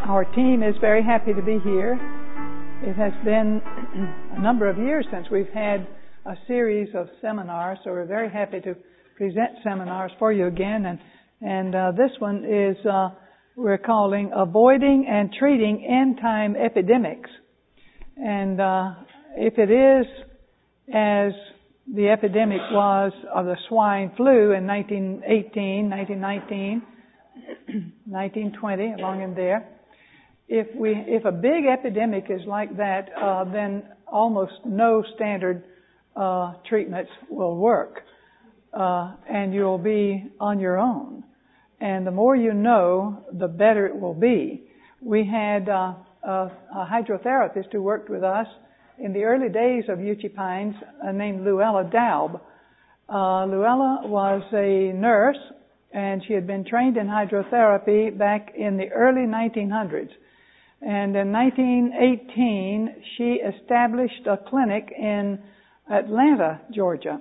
Our team is very happy to be here. It has been a number of years since we've had a series of seminars, so we're very happy to present seminars for you again. And this one is we're calling Avoiding and Treating End Time Epidemics. And if it is as the epidemic was of the swine flu in 1918, 1919, 1920, along in there, if a big epidemic is like that, then almost no standard treatments will work, and you'll be on your own. And the more you know, the better it will be. We had a hydrotherapist who worked with us in the early days of Uchee Pines named Luella Daub. Luella was a nurse, and she had been trained in hydrotherapy back in the early 1900s. And in 1918, she established a clinic in Atlanta, Georgia.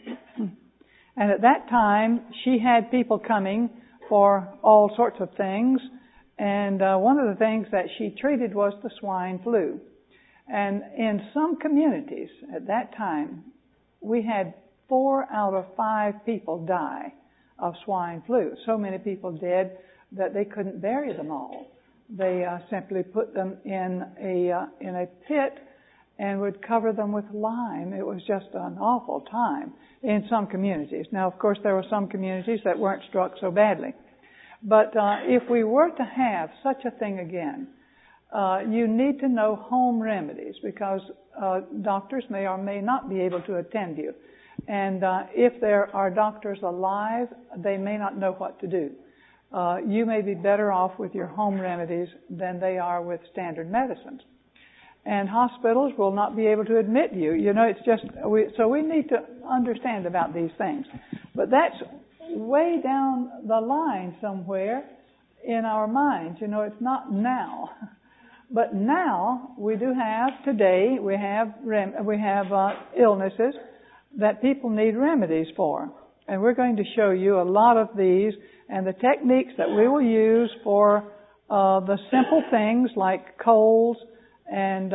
And at that time, she had people coming for all sorts of things. And one of the things that she treated was the swine flu. And in some communities at that time, we had 4 out of 5 people die of swine flu. So many people dead that they couldn't bury them all. They simply put them in a pit and would cover them with lime. It was just an awful time in some communities. Now, of course, there were some communities that weren't struck so badly. But if we were to have such a thing again, you need to know home remedies, because doctors may or may not be able to attend you. And if there are doctors alive, they may not know what to do. You may be better off with your home remedies than they are with standard medicines. And hospitals will not be able to admit you. You know, it's just, so we need to understand about these things. But that's way down the line somewhere in our minds. You know, it's not now. But now we do have, today, we have illnesses that people need remedies for. And we're going to show you a lot of these and the techniques that we will use for the simple things like colds and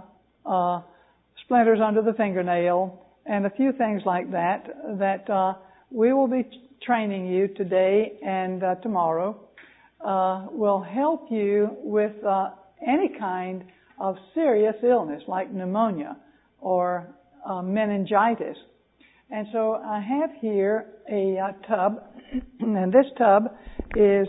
splinters under the fingernail and a few things like that we will be training you today and tomorrow will help you with any kind of serious illness like pneumonia or meningitis. And so I have here a tub, and this tub is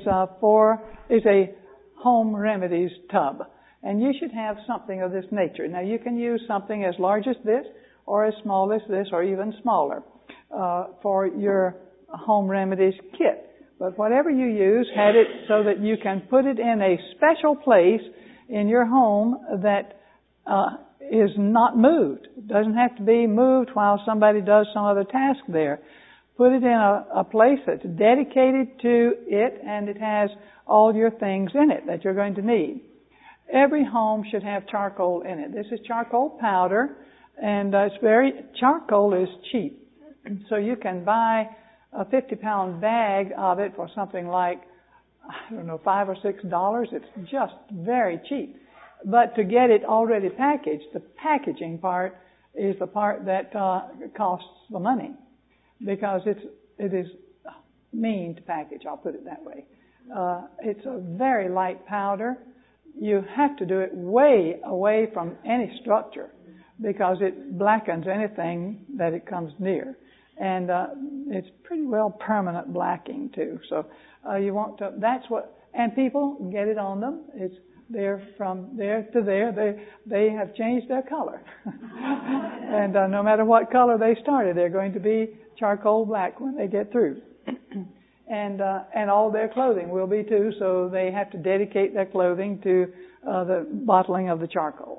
a home remedies tub. And you should have something of this nature. Now, you can use something as large as this, or as small as this, or even smaller for your home remedies kit. But whatever you use, have it so that you can put it in a special place in your home that is not moved. It doesn't have to be moved while somebody does some other task there. Put it in a place that's dedicated to it, and it has all your things in it that you're going to need. Every home should have charcoal in it. This is charcoal powder, and charcoal is cheap. So you can buy a 50-pound bag of it for something like, $5 or $6. It's just very cheap. But to get it already packaged, the packaging part is the part that costs the money, because it is mean to package, I'll put it that way. It's a very light powder. You have to do it way away from any structure, because it blackens anything that it comes near. And it's pretty well permanent blacking too. So you want to, and people get it on them. They're from there to there. They have changed their color. And no matter what color they started, they're going to be charcoal black when they get through. And all their clothing will be too, so they have to dedicate their clothing to the bottling of the charcoal.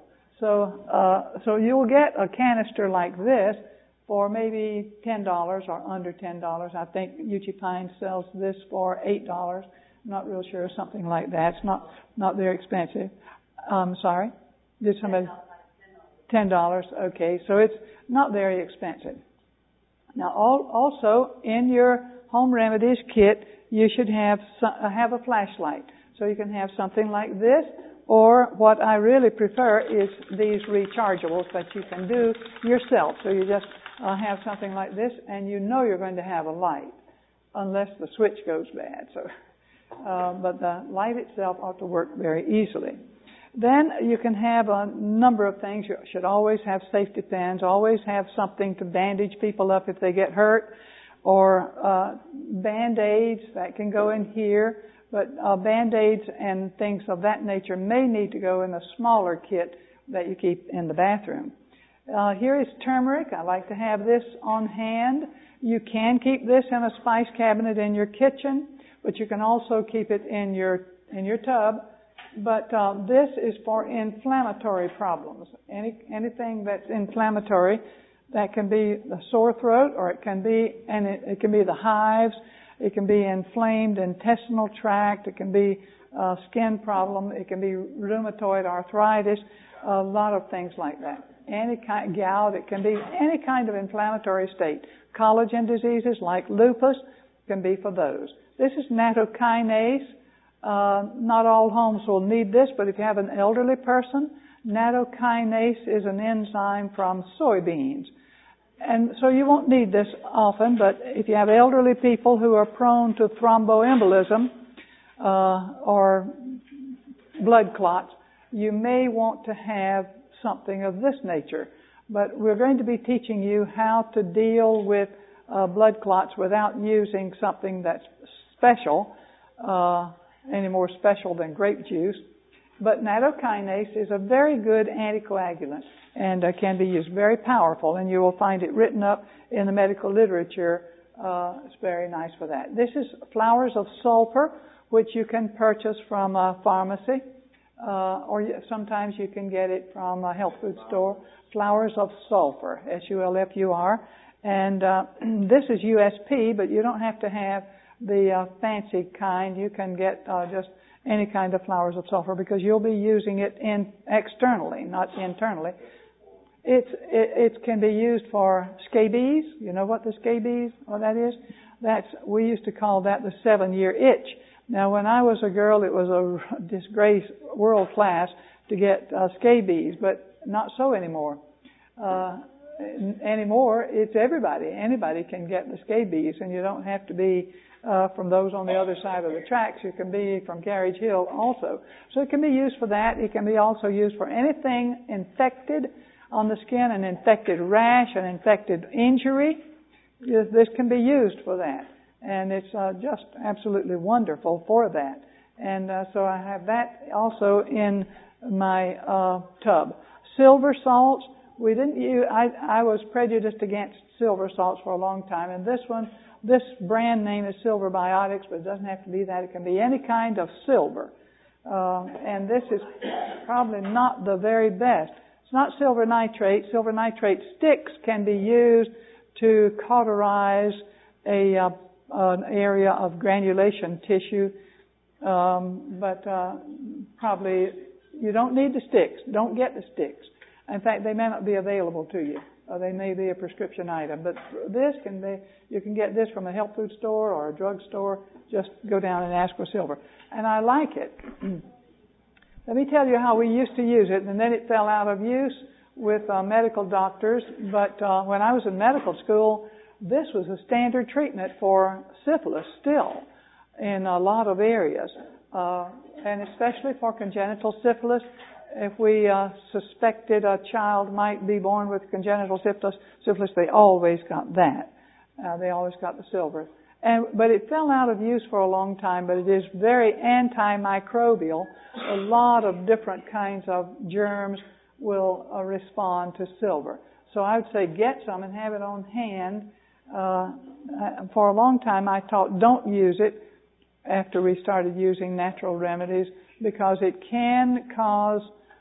So you'll get a canister like this for maybe $10 or under $10. I think Uchee Pines sells this for $8. Not real sure, something like that. It's not very expensive. Sorry? Did somebody? $10. Okay, so it's not very expensive. Now, also in your home remedies kit, you should have a flashlight. So you can have something like this, or what I really prefer is these rechargeables that you can do yourself. So you just have something like this, and you know you're going to have a light, unless the switch goes bad. So, but the light itself ought to work very easily. Then you can have a number of things. You should always have safety pins, always have something to bandage people up if they get hurt, or Band-Aids that can go in here. But Band-Aids and things of that nature may need to go in a smaller kit that you keep in the bathroom. Here is turmeric. I like to have this on hand. You can keep this in a spice cabinet in your kitchen, but you can also keep it in your tub. But this is for inflammatory problems. Anything that's inflammatory, that can be the sore throat, or it can be the hives. It can be inflamed intestinal tract. It can be a skin problem. It can be rheumatoid arthritis. A lot of things like that. Any kind gout. It can be any kind of inflammatory state. Collagen diseases like lupus can be for those. This is nattokinase. Not all homes will need this, but if you have an elderly person, nattokinase is an enzyme from soybeans. And so you won't need this often, but if you have elderly people who are prone to thromboembolism or blood clots, you may want to have something of this nature. But we're going to be teaching you how to deal with blood clots without using something that's special, any more special than grape juice. But nattokinase is a very good anticoagulant and can be used, very powerful, and you will find it written up in the medical literature. It's very nice for that. This is flowers of sulfur, which you can purchase from a pharmacy, or sometimes you can get it from a health food store. Flowers of sulfur, SULFUR, and this is USP, but you don't have to have the fancy kind. You can get just any kind of flowers of sulfur, because you'll be using it externally, not internally. It can be used for scabies. You know what the scabies, what that is? We used to call that the 7-year itch. Now, when I was a girl, it was a disgrace, world class, to get scabies, but not so anymore. Anymore, it's everybody. Anybody can get the scabies, and you don't have to be from those on the other side of the tracks. You can be from Carriage Hill also. So it can be used for that. It can be also used for anything infected on the skin, an infected rash, an infected injury. This can be used for that. And it's just absolutely wonderful for that. And so I have that also in my tub. Silver salts. We didn't use, I was prejudiced against silver salts for a long time, and this brand name is Silver Biotics, but it doesn't have to be that. It can be any kind of silver. And this is probably not the very best. It's not silver nitrate. Silver nitrate sticks can be used to cauterize an area of granulation tissue, but probably you don't need the sticks. Don't get the sticks. In fact, they may not be available to you. They may be a prescription item. But this can be, you can get this from a health food store or a drug store. Just go down and ask for silver. And I like it. Let me tell you how we used to use it, and then it fell out of use with medical doctors. But when I was in medical school, this was a standard treatment for syphilis still in a lot of areas, and especially for congenital syphilis. If we suspected a child might be born with congenital syphilis, they always got that. They always got the silver. But it fell out of use for a long time, but it is very antimicrobial. A lot of different kinds of germs will respond to silver. So I would say get some and have it on hand. For a long time I taught don't use it after we started using natural remedies, because it can cause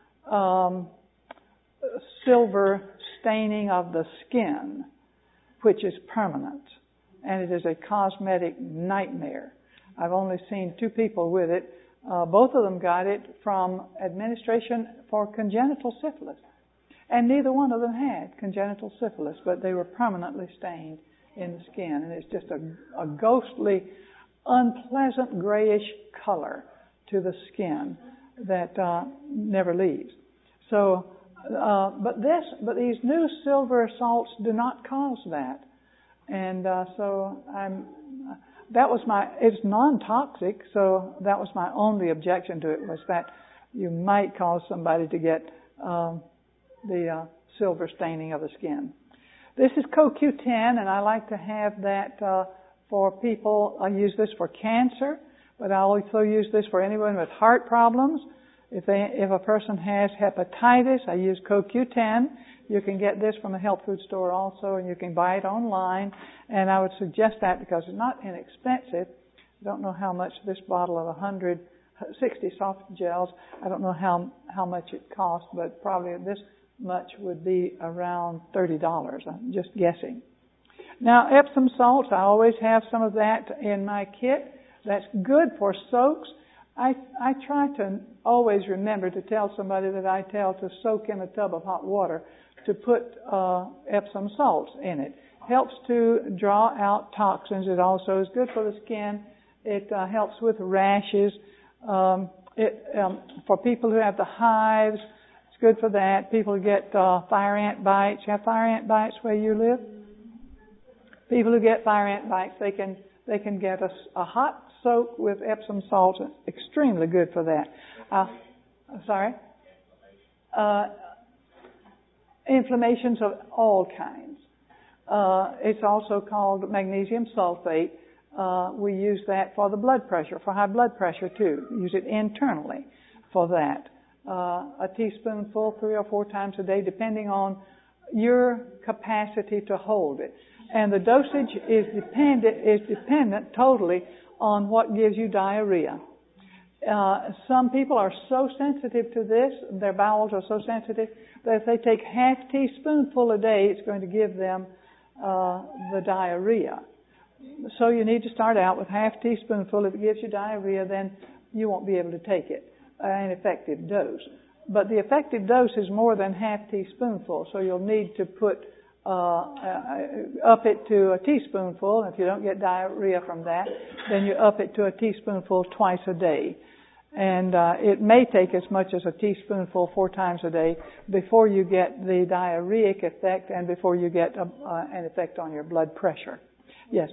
silver staining of the skin, which is permanent, and it is a cosmetic nightmare. I've only seen 2 people with it. Both of them got it from administration for congenital syphilis, and neither one of them had congenital syphilis, but they were permanently stained in the skin, and it's just a ghostly, unpleasant grayish color. to the skin that never leaves. So, but these new silver salts do not cause that, and so it's non-toxic. So that was my only objection to it, was that you might cause somebody to get the silver staining of the skin. This is CoQ10, and I like to have that for people. I use this for cancer, but I also use this for anyone with heart problems. If a person has hepatitis, I use CoQ10. You can get this from a health food store also, and you can buy it online. And I would suggest that because it's not inexpensive. I don't know how much this bottle of 160 soft gels, I don't know how much it costs, but probably this much would be around $30. I'm just guessing. Now, Epsom salts, I always have some of that in my kit. That's good for soaks. I try to always remember to tell somebody that I tell to soak in a tub of hot water to put Epsom salts in it. Helps to draw out toxins. It also is good for the skin. It helps with rashes. For people who have the hives, it's good for that. People who get fire ant bites. You have fire ant bites where you live? People who get fire ant bites, they can get a hot soak with Epsom salts. It's extremely good for that. Inflammations of all kinds. It's also called magnesium sulfate. We use that for the blood pressure, for high blood pressure too. Use it internally for that. A teaspoonful 3 or 4 times a day, depending on your capacity to hold it. And the dosage is dependent totally on what gives you diarrhea. Some people are so sensitive to this, their bowels are so sensitive, that if they take half teaspoonful a day, it's going to give them the diarrhea. So you need to start out with half teaspoonful. If it gives you diarrhea, then you won't be able to take it, an effective dose. But the effective dose is more than half teaspoonful, so you'll need to put up it to a teaspoonful. If you don't get diarrhea from that, then you up it to a teaspoonful twice a day. And it may take as much as a teaspoonful 4 times a day before you get the diarrheic effect and before you get an effect on your blood pressure. Yes?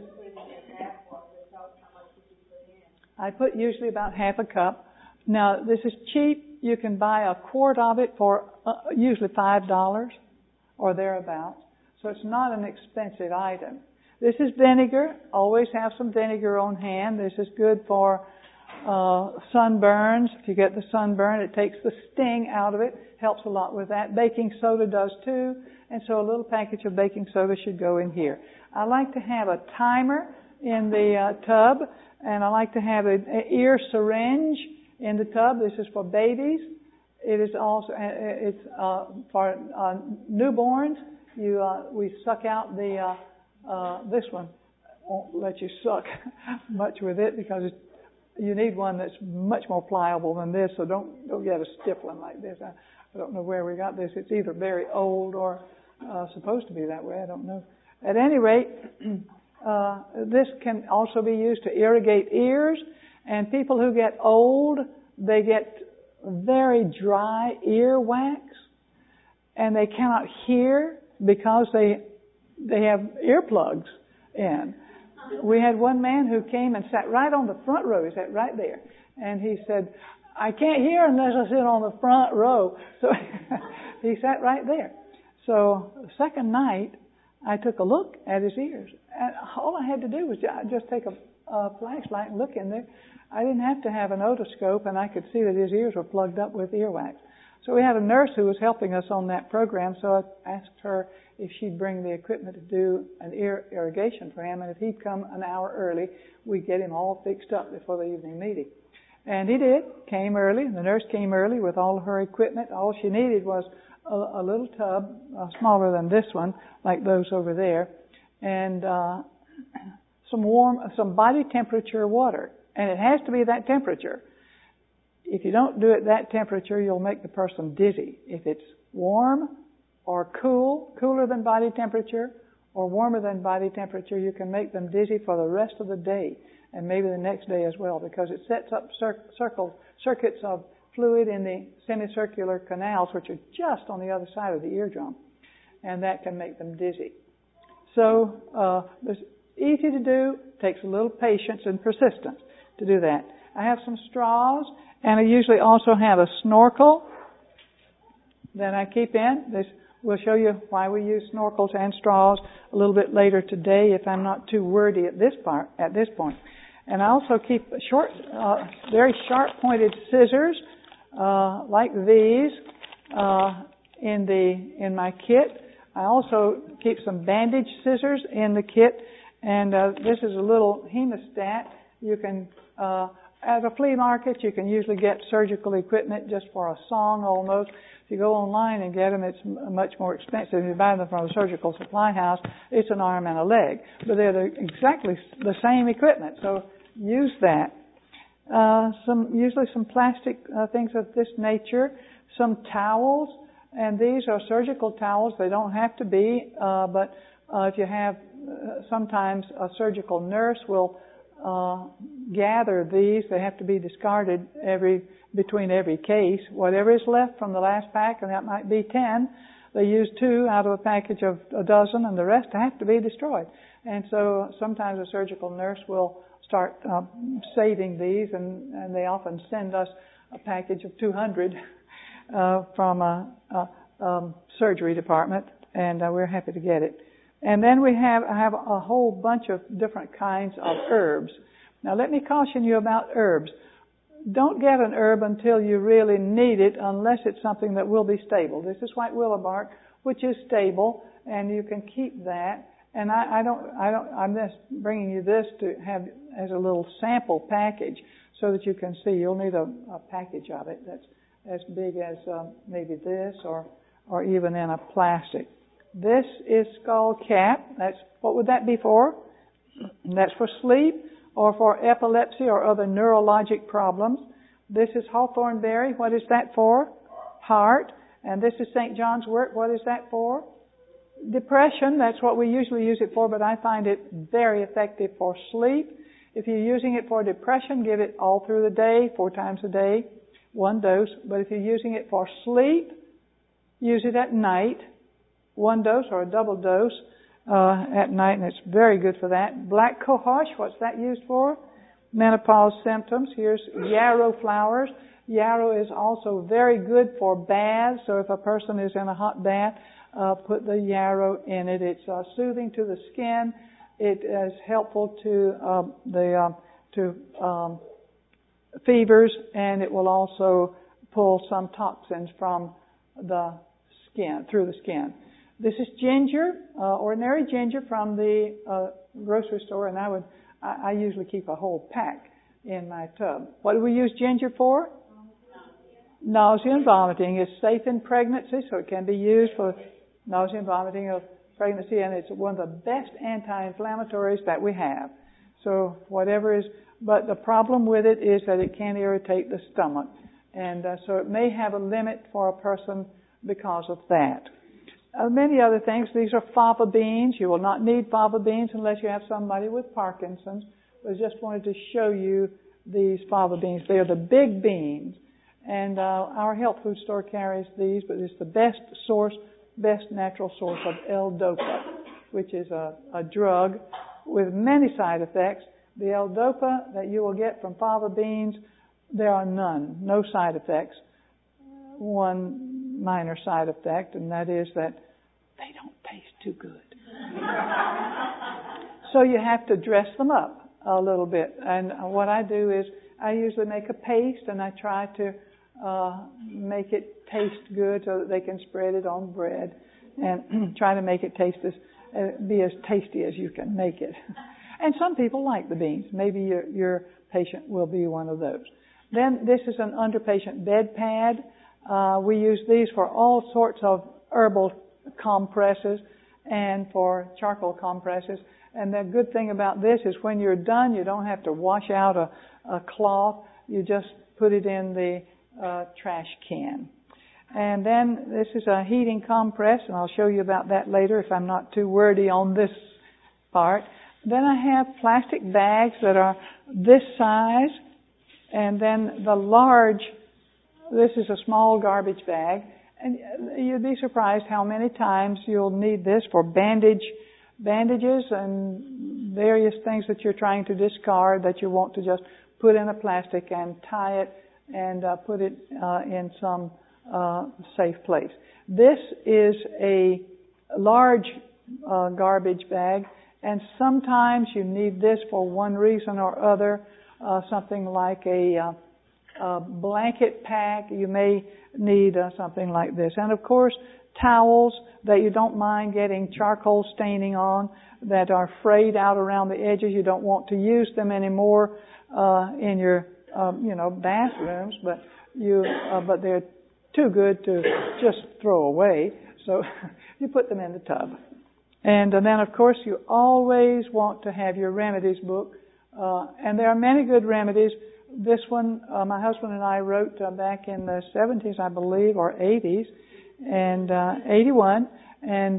I put usually about half a cup. Now, this is cheap. You can buy a quart of it for usually $5 or thereabouts. So it's not an expensive item. This is vinegar. Always have some vinegar on hand. This is good for sunburns. If you get the sunburn, it takes the sting out of it. Helps a lot with that. Baking soda does too. And so a little package of baking soda should go in here. I like to have a timer in the tub, and I like to have an ear syringe in the tub. This is for babies. It is also for newborns. We suck out the this one. Won't let you suck much with it because you need one that's much more pliable than this. So don't get a stiff one like this. I don't know where we got this. It's either very old or supposed to be that way. I don't know. At any rate, this can also be used to irrigate ears. And people who get old, they get very dry earwax, and they cannot hear because they have earplugs in. We had one man who came and sat right on the front row. He sat right there, and he said, "I can't hear unless I sit on the front row." So he sat right there. So the second night, I took a look at his ears, and all I had to do was just take a flashlight and look in there. I didn't have to have an otoscope, and I could see that his ears were plugged up with earwax. So we had a nurse who was helping us on that program, so I asked her if she'd bring the equipment to do an ear irrigation for him, and if he'd come an hour early, we'd get him all fixed up before the evening meeting. And he did, came early. The nurse came early with all her equipment. All she needed was a little tub, smaller than this one, like those over there, and some body temperature water. And it has to be that temperature. If you don't do it that temperature, you'll make the person dizzy. If it's warm or cool, cooler than body temperature, or warmer than body temperature, you can make them dizzy for the rest of the day. and maybe the next day as well, because it sets up circuits of fluid in the semicircular canals, which are just on the other side of the eardrum, and that can make them dizzy. So it's easy to do, takes a little patience and persistence to do that. I have some straws, and I usually also have a snorkel that I keep in. We'll show you why we use snorkels and straws a little bit later today if I'm not too wordy at this point. And I also keep short, very sharp-pointed scissors like these in my kit. I also keep some bandage scissors in the kit, and this is a little hemostat. You can, at a flea market, you can usually get surgical equipment just for a song almost. If you go online and get them, it's much more expensive. If you buy them from a surgical supply house, it's an arm and a leg. But they're exactly the same equipment, so use that. Usually some plastic things of this nature, some towels, and these are surgical towels. They don't have to be, but if you have, sometimes a surgical nurse will gather these. They have to be discarded between every case. Whatever is left from the last pack, and that might be 10, they use 2 out of a package of a dozen, and the rest have to be destroyed. And so sometimes a surgical nurse will start saving these, and they often send us a package of 200 from a surgery department, and we're happy to get it. And then I have a whole bunch of different kinds of herbs. Now let me caution you about herbs. Don't get an herb until you really need it, unless it's something that will be stable. This is white willow bark, which is stable, and you can keep that. And I'm just bringing you this to have as a little sample package so that you can see. You'll need a package of it that's as big as maybe this or even in a plastic. This is skull cap. What would that be for? That's for sleep or for epilepsy or other neurologic problems. This is hawthorn berry. What is that for? Heart. And this is St. John's wort. What is that for? Depression. That's what we usually use it for, but I find it very effective for sleep. If you're using it for depression, give it all through the day, 4 times a day, 1 dose. But if you're using it for sleep, use it at night, 1 dose or a double dose at night, and it's very good for that. Black cohosh, what's that used for? Menopause symptoms. Here's yarrow flowers. Yarrow is also very good for baths, so if a person is in a hot bath, put the yarrow in it. It's soothing to the skin. It is helpful to fevers, and it will also pull some toxins from the skin, through the skin. This is ginger, ordinary ginger from the grocery store, and I usually keep a whole pack in my tub. What do we use ginger for? Nausea and vomiting. It's safe in pregnancy, so it can be used for nausea and vomiting of pregnancy, and it's one of the best anti-inflammatories that we have. So but the problem with it is that it can irritate the stomach, and so it may have a limit for a person because of that. Many other things. These are fava beans. You will not need fava beans unless you have somebody with Parkinson's. I just wanted to show you these fava beans. They are the big beans, and our health food store carries these, but it's the best natural source of L-Dopa, which is a drug with many side effects. The L-Dopa that you will get from fava beans, there are no side effects. One minor side effect, and that is that they don't taste too good. So you have to dress them up a little bit. And what I do is I usually make a paste, and I try to make it taste good so that they can spread it on bread, and try to make it be as tasty as you can make it. And some people like the beans. Maybe your patient will be one of those. Then this is an underpatient bed pad. We use these for all sorts of herbal compresses and for charcoal compresses. And the good thing about this is when you're done, you don't have to wash out a cloth. You just put it in the trash can. And then this is a heating compress, and I'll show you about that later if I'm not too wordy on this part. Then I have plastic bags that are this size, and then the large, this is a small garbage bag, and you'd be surprised how many times you'll need this for bandages and various things that you're trying to discard that you want to just put in a plastic and tie it and put it in some safe place. This is a large garbage bag, and sometimes you need this for one reason or other, something like a blanket pack. You may need something like this. And of course, towels that you don't mind getting charcoal staining on, that are frayed out around the edges. You don't want to use them anymore in your bathrooms, but they're too good to just throw away. So you put them in the tub. And then, of course, you always want to have your remedies book. And there are many good remedies. This one, my husband and I wrote back in the 70s, I believe, or 80s, and 81. And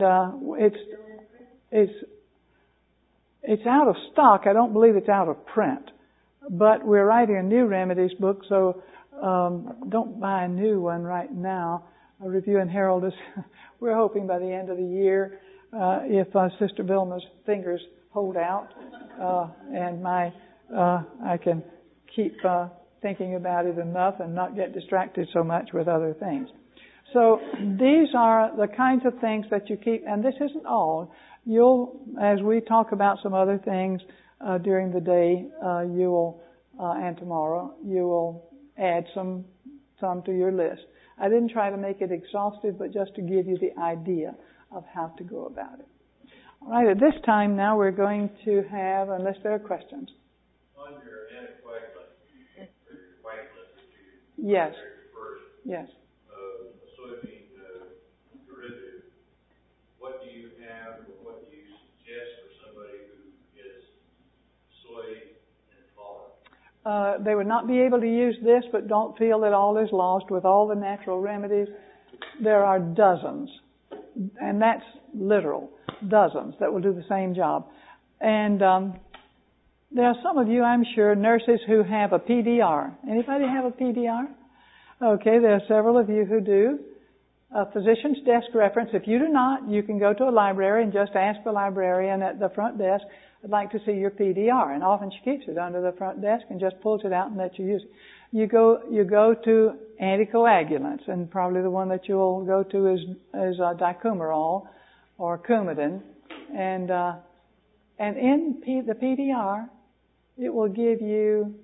it's out of stock. I don't believe it's out of print. But we're writing a new remedies book, so don't buy a new one right now. Review and Herald is, we're hoping by the end of the year, if Sister Vilma's fingers hold out, and I can keep thinking about it enough and not get distracted so much with other things. So these are the kinds of things that you keep, and this isn't all. As we talk about some other things during the day, you will, and tomorrow, you will add some to your list. I didn't try to make it exhaustive, but just to give you the idea of how to go about it. All right, at this time now we're going to have, unless there are questions. On your anticoagulant, or your coagulant that you Yes. first, Yes. soybean derivative, what do you have, or what do you suggest for somebody who is soy intolerant? They would not be able to use this, but don't feel that all is lost. With all the natural remedies, there are dozens, and that's literal, dozens that will do the same job. And there are some of you, I'm sure, nurses who have a PDR. Anybody have a PDR? Okay, there are several of you who do. A physician's desk reference. If you do not, you can go to a library and just ask the librarian at the front desk, I'd like to see your PDR. And often she keeps it under the front desk and just pulls it out and lets you use it. You go to anticoagulants, and probably the one that you'll go to is dicumarol or Coumadin. And in the PDR, it will give you,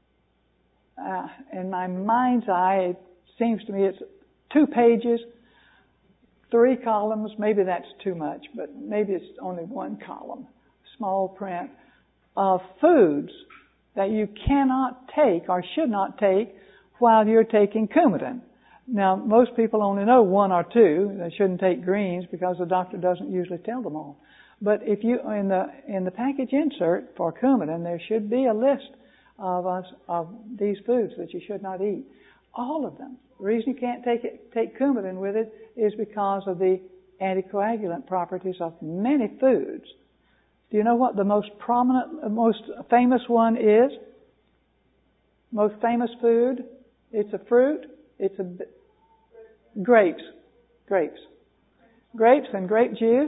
in my mind's eye, it seems to me it's 2 pages, 3 columns. Maybe that's too much, but maybe it's only 1 column. Small print of foods that you cannot take or should not take while you're taking Coumadin. Now, most people only know 1 or 2. They shouldn't take greens because the doctor doesn't usually tell them all. But if you in the package insert for Coumadin, there should be a list of these foods that you should not eat. All of them. The reason you can't take Coumadin with it is because of the anticoagulant properties of many foods. Do you know what the most prominent, most famous one is? Most famous food? It's a fruit. It's grapes. Grapes and grape juice.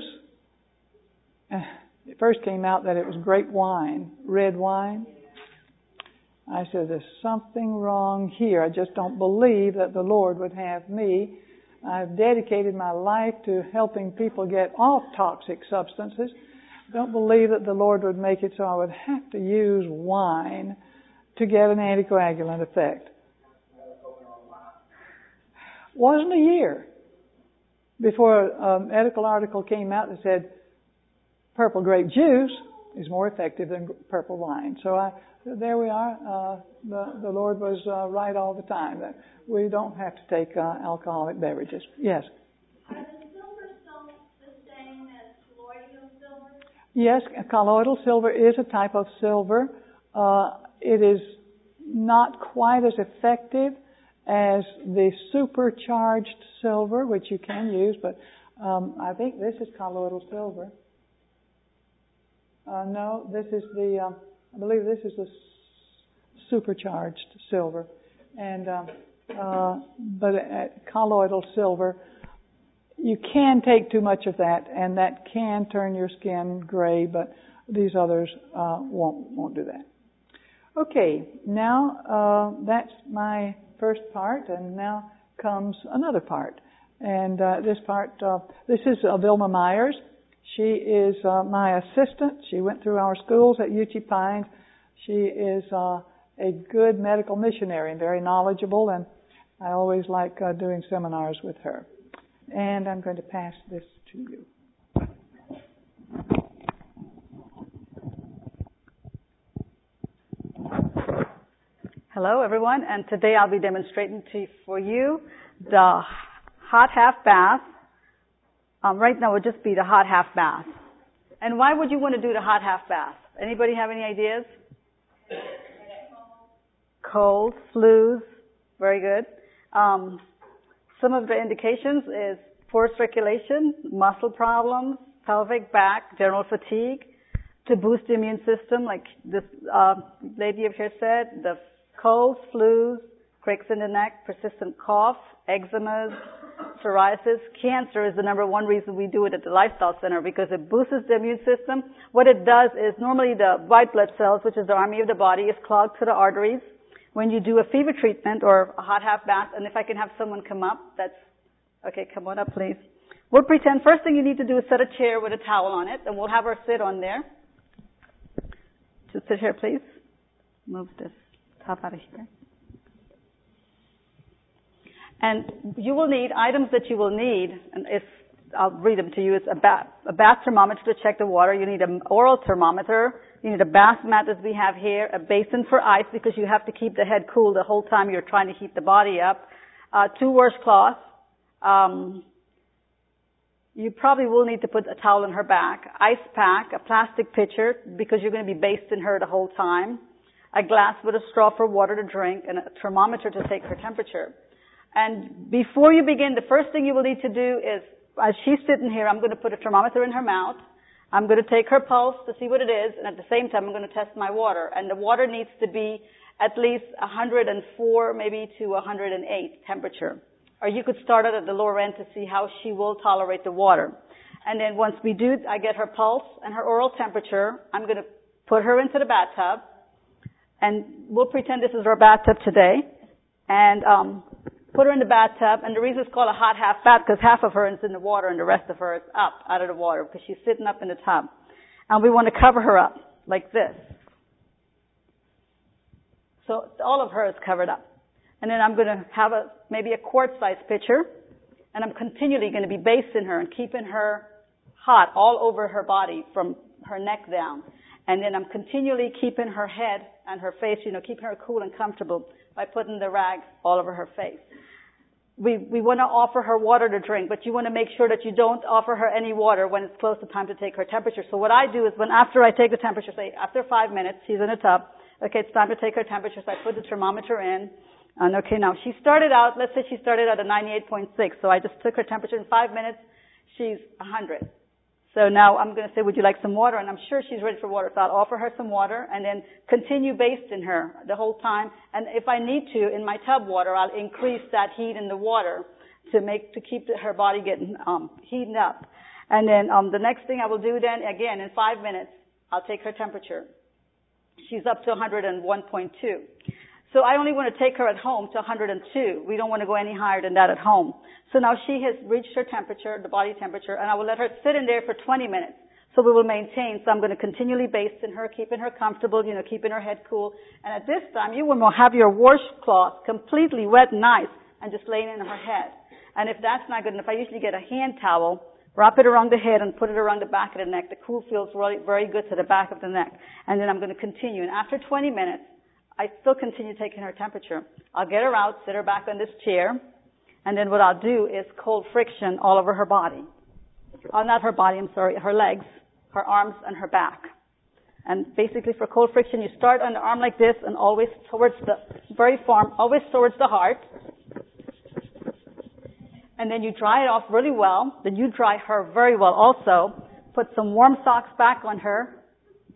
It first came out that it was grape wine, red wine. I said, there's something wrong here. I just don't believe that the Lord would have me. I've dedicated my life to helping people get off toxic substances. Don't believe that the Lord would make it so I would have to use wine to get an anticoagulant effect. Wasn't a year before a medical article came out that said purple grape juice is more effective than purple wine. So there we are. The Lord was right all the time that we don't have to take alcoholic beverages. Yes. Yes, colloidal silver is a type of silver. It is not quite as effective as the supercharged silver, which you can use, but I think this is colloidal silver. No, this is the, I believe this is the supercharged silver. And, but at colloidal silver, you can take too much of that, and that can turn your skin gray, but these others won't do that. Okay, now that's my first part, and now comes another part. And this is Vilma Myers. She is my assistant. She went through our schools at UT Pines. She is a good medical missionary and very knowledgeable, and I always like doing seminars with her. And I'm going to pass this to you. Hello, everyone, and today I'll be demonstrating for you the hot half bath. Right now it would just be the hot half bath. And why would you want to do the hot half bath? Anybody have any ideas? Cold, flus, very good. Some of the indications is poor circulation, muscle problems, pelvic, back, general fatigue. To boost the immune system, like this lady up here said, the colds, flus, cricks in the neck, persistent cough, eczemas, psoriasis. Cancer is the number one reason we do it at the Lifestyle Center, because it boosts the immune system. What it does is normally the white blood cells, which is the army of the body, is clogged to the arteries. When you do a fever treatment or a hot half bath, and if I can have someone come up, okay, come on up please. We'll pretend first thing you need to do is set a chair with a towel on it, and we'll have her sit on there. Just sit here please. Move this top out of here. And you will need items that you will need, and I'll read them to you. It's a bath thermometer to check the water. You need an oral thermometer. You need a bath mat as we have here, a basin for ice because you have to keep the head cool the whole time you're trying to heat the body up, 2 washcloths. You probably will need to put a towel on her back, ice pack, a plastic pitcher because you're going to be basting her the whole time, a glass with a straw for water to drink, and a thermometer to take her temperature. And before you begin, the first thing you will need to do is, as she's sitting here, I'm going to put a thermometer in her mouth. I'm going to take her pulse to see what it is, and at the same time, I'm going to test my water. And the water needs to be at least 104, maybe to 108 temperature. Or you could start it at the lower end to see how she will tolerate the water. And then once we do, I get her pulse and her oral temperature. I'm going to put her into the bathtub, and we'll pretend this is our bathtub today. And put her in the bathtub, and the reason it's called a hot half bath because half of her is in the water and the rest of her is up out of the water because she's sitting up in the tub. And we want to cover her up like this. So all of her is covered up. And then I'm going to have maybe a quart-sized pitcher, and I'm continually going to be basting her and keeping her hot all over her body from her neck down. And then I'm continually keeping her head and her face, keeping her cool and comfortable by putting the rag all over her face. We want to offer her water to drink, but you want to make sure that you don't offer her any water when it's close to time to take her temperature. So what I do is after I take the temperature, say after 5 minutes, she's in a tub, okay, it's time to take her temperature, so I put the thermometer in, and okay, now she started out, let's say she started at a 98.6, so I just took her temperature in 5 minutes, she's 100. So now I'm going to say, would you like some water? And I'm sure she's ready for water. So I'll offer her some water and then continue basting her the whole time. And if I need to, in my tub water, I'll increase that heat in the water to keep her body getting heating up. And then the next thing I will do then, again, in 5 minutes, I'll take her temperature. She's up to 101.2. So I only want to take her at home to 102. We don't want to go any higher than that at home. So now she has reached her temperature, the body temperature, and I will let her sit in there for 20 minutes. So we will maintain. So I'm going to continually baste in her, keeping her comfortable, keeping her head cool. And at this time, you will have your washcloth completely wet and nice and just laying in her head. And if that's not good enough, I usually get a hand towel, wrap it around the head and put it around the back of the neck. The cool feels really very good to the back of the neck. And then I'm going to continue. And after 20 minutes, I still continue taking her temperature. I'll get her out, sit her back on this chair, and then what I'll do is cold friction all over her body. Not her body, her legs, her arms, and her back. And basically for cold friction, you start on the arm like this and always towards the very farm, always towards the heart. And then you dry it off really well. Then you dry her very well also. Put some warm socks back on her.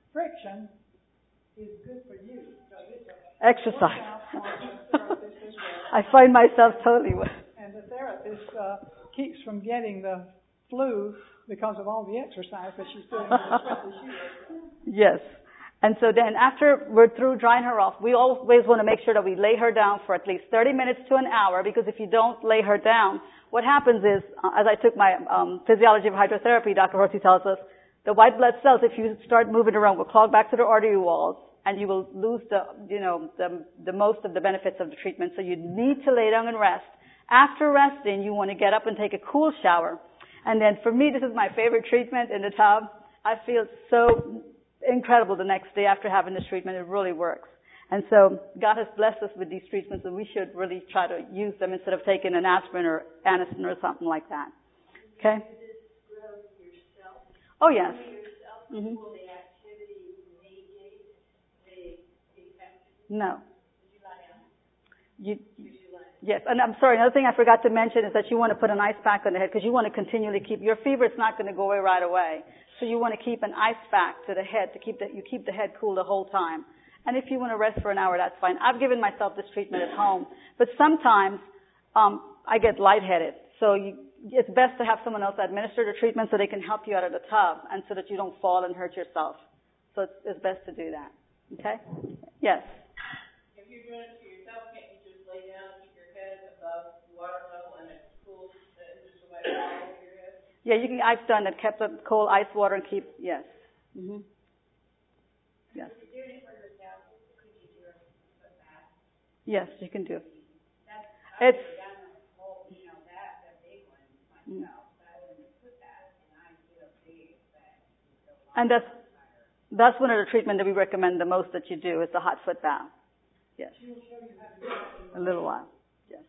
friction is good for you. So it's Exercise. for the therapist as well. I find myself totally. And the therapist keeps from getting the flu because of all the exercise that she's doing with the sweat that she does. Yes. And so then after we're through drying her off, we always want to make sure that we lay her down for at least 30 minutes to an hour, because if you don't lay her down, what happens is, as I took my physiology of hydrotherapy, Dr. Horsey tells us, the white blood cells, if you start moving around, will clog back to the artery walls, and you will lose the most of the benefits of the treatment. So you need to lay down and rest. After resting, you want to get up and take a cool shower. And then for me, this is my favorite treatment in the tub. I feel so incredible the next day after having this treatment. It really works. And so God has blessed us with these treatments, and we should really try to use them instead of taking an aspirin or aniston or something like that. Okay? Oh, yes. Mm-hmm. No. Yes, and I'm sorry, another thing I forgot to mention is that you want to put an ice pack on the head, because you want to continually keep, your fever is not going to go away right away. So you want to keep an ice pack to the head to keep you keep the head cool the whole time. And if you want to rest for an hour, that's fine. I've given myself this treatment at home, but sometimes I get lightheaded. So it's best to have someone else administer the treatment so they can help you out of the tub, and so that you don't fall and hurt yourself. So it's best to do that. Okay? Yes. If you're doing it to yourself, can't you just lay down, keep your head above water level, and it's cool, just let it fall over your head? Yeah, you can. I've done it. Kept the cold ice water and keep. Yes. Mhm. Yes. If you're doing it for yourself, could you do a foot bath? Yes, you can do. I've It's. done the whole, that big one myself. That was a foot bath, and I did a big bath. And that's one of the treatment that we recommend the most that you do is the hot foot bath. Yes. A little while. Yes.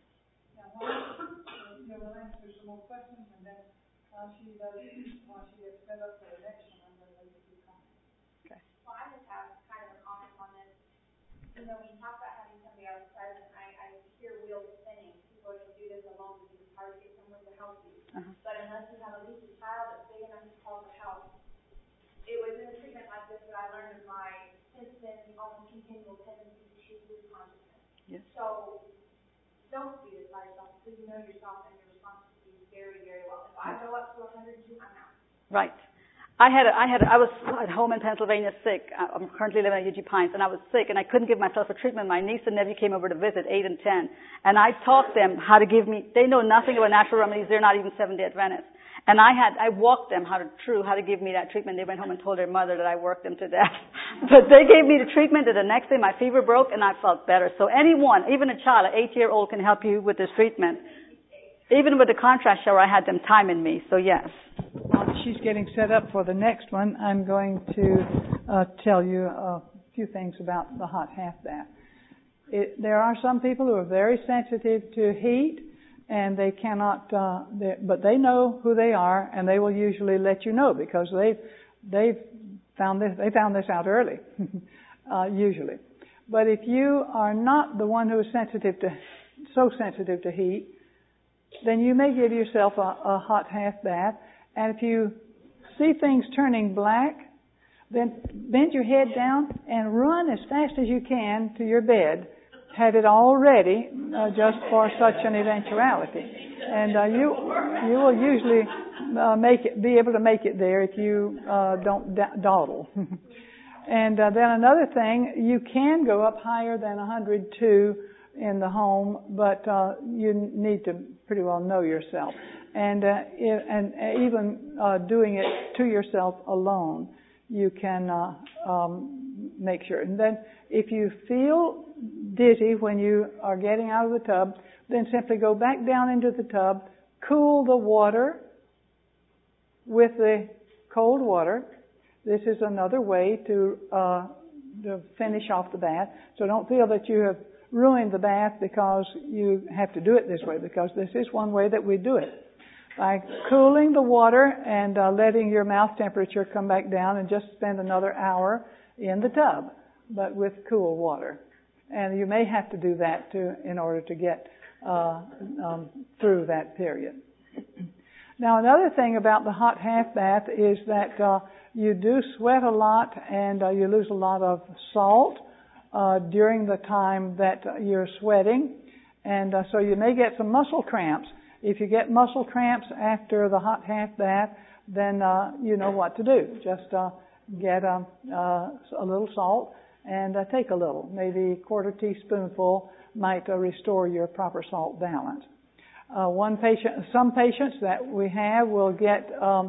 We'll answer some more questions, and then while she gets set up for the next one, I'm going to leave a few comments. Okay. Well, I just have kind of a comment on this. When you talk about having somebody else present, I hear wheels spinning. People can do this alone because it's hard to get someone to help you. Uh-huh. But unless you have at least a child that's big enough to call for help, it was in a treatment like this that I learned of my instant, almost continual tendency to lose consciousness. Yes. So don't do this by yourself until you know yourself and your responsibilities very, very well. If I go up to 102, I'm out. Right. I was at home in Pennsylvania sick. I'm currently living at UG Pines, and I was sick, and I couldn't give myself a treatment. My niece and nephew came over to visit, 8 and 10, and I taught them how to give me. They know nothing about natural remedies. They're not even Seventh-day Adventists, and I walked them how to give me that treatment. They went home and told their mother that I worked them to death, but they gave me the treatment, and the next day my fever broke, and I felt better. So anyone, even a child, an 8-year-old, can help you with this treatment. Even with the contrast shower, I had them timing me. So yes. While she's getting set up for the next one, I'm going to tell you a few things about the hot half bath. There are some people who are very sensitive to heat, and they cannot, but they know who they are, and they will usually let you know because they've found this out early, usually. But if you are not the one who is so sensitive to heat, then you may give yourself a hot half bath. And if you see things turning black, then bend your head down and run as fast as you can to your bed. Have it all ready just for such an eventuality. And you will usually be able to make it there if you don't dawdle. And then another thing, you can go up higher than 102 in the home, but you need to pretty well know yourself. And even doing it to yourself alone, you can make sure. And then if you feel dizzy when you are getting out of the tub, then simply go back down into the tub, cool the water with the cold water. This is another way to finish off the bath. So don't feel that you have ruined the bath because you have to do it this way, because this is one way that we do it. By cooling the water and letting your mouth temperature come back down, and just spend another hour in the tub, but with cool water. And you may have to do that in order to get through that period. Now, another thing about the hot half bath is that you do sweat a lot, and you lose a lot of salt during the time that you're sweating, and so you may get some muscle cramps. If you get muscle cramps after the hot half bath, then you know what to do. Just get a little salt and take a little, maybe a quarter teaspoonful might restore your proper salt balance. Some patients that we have will get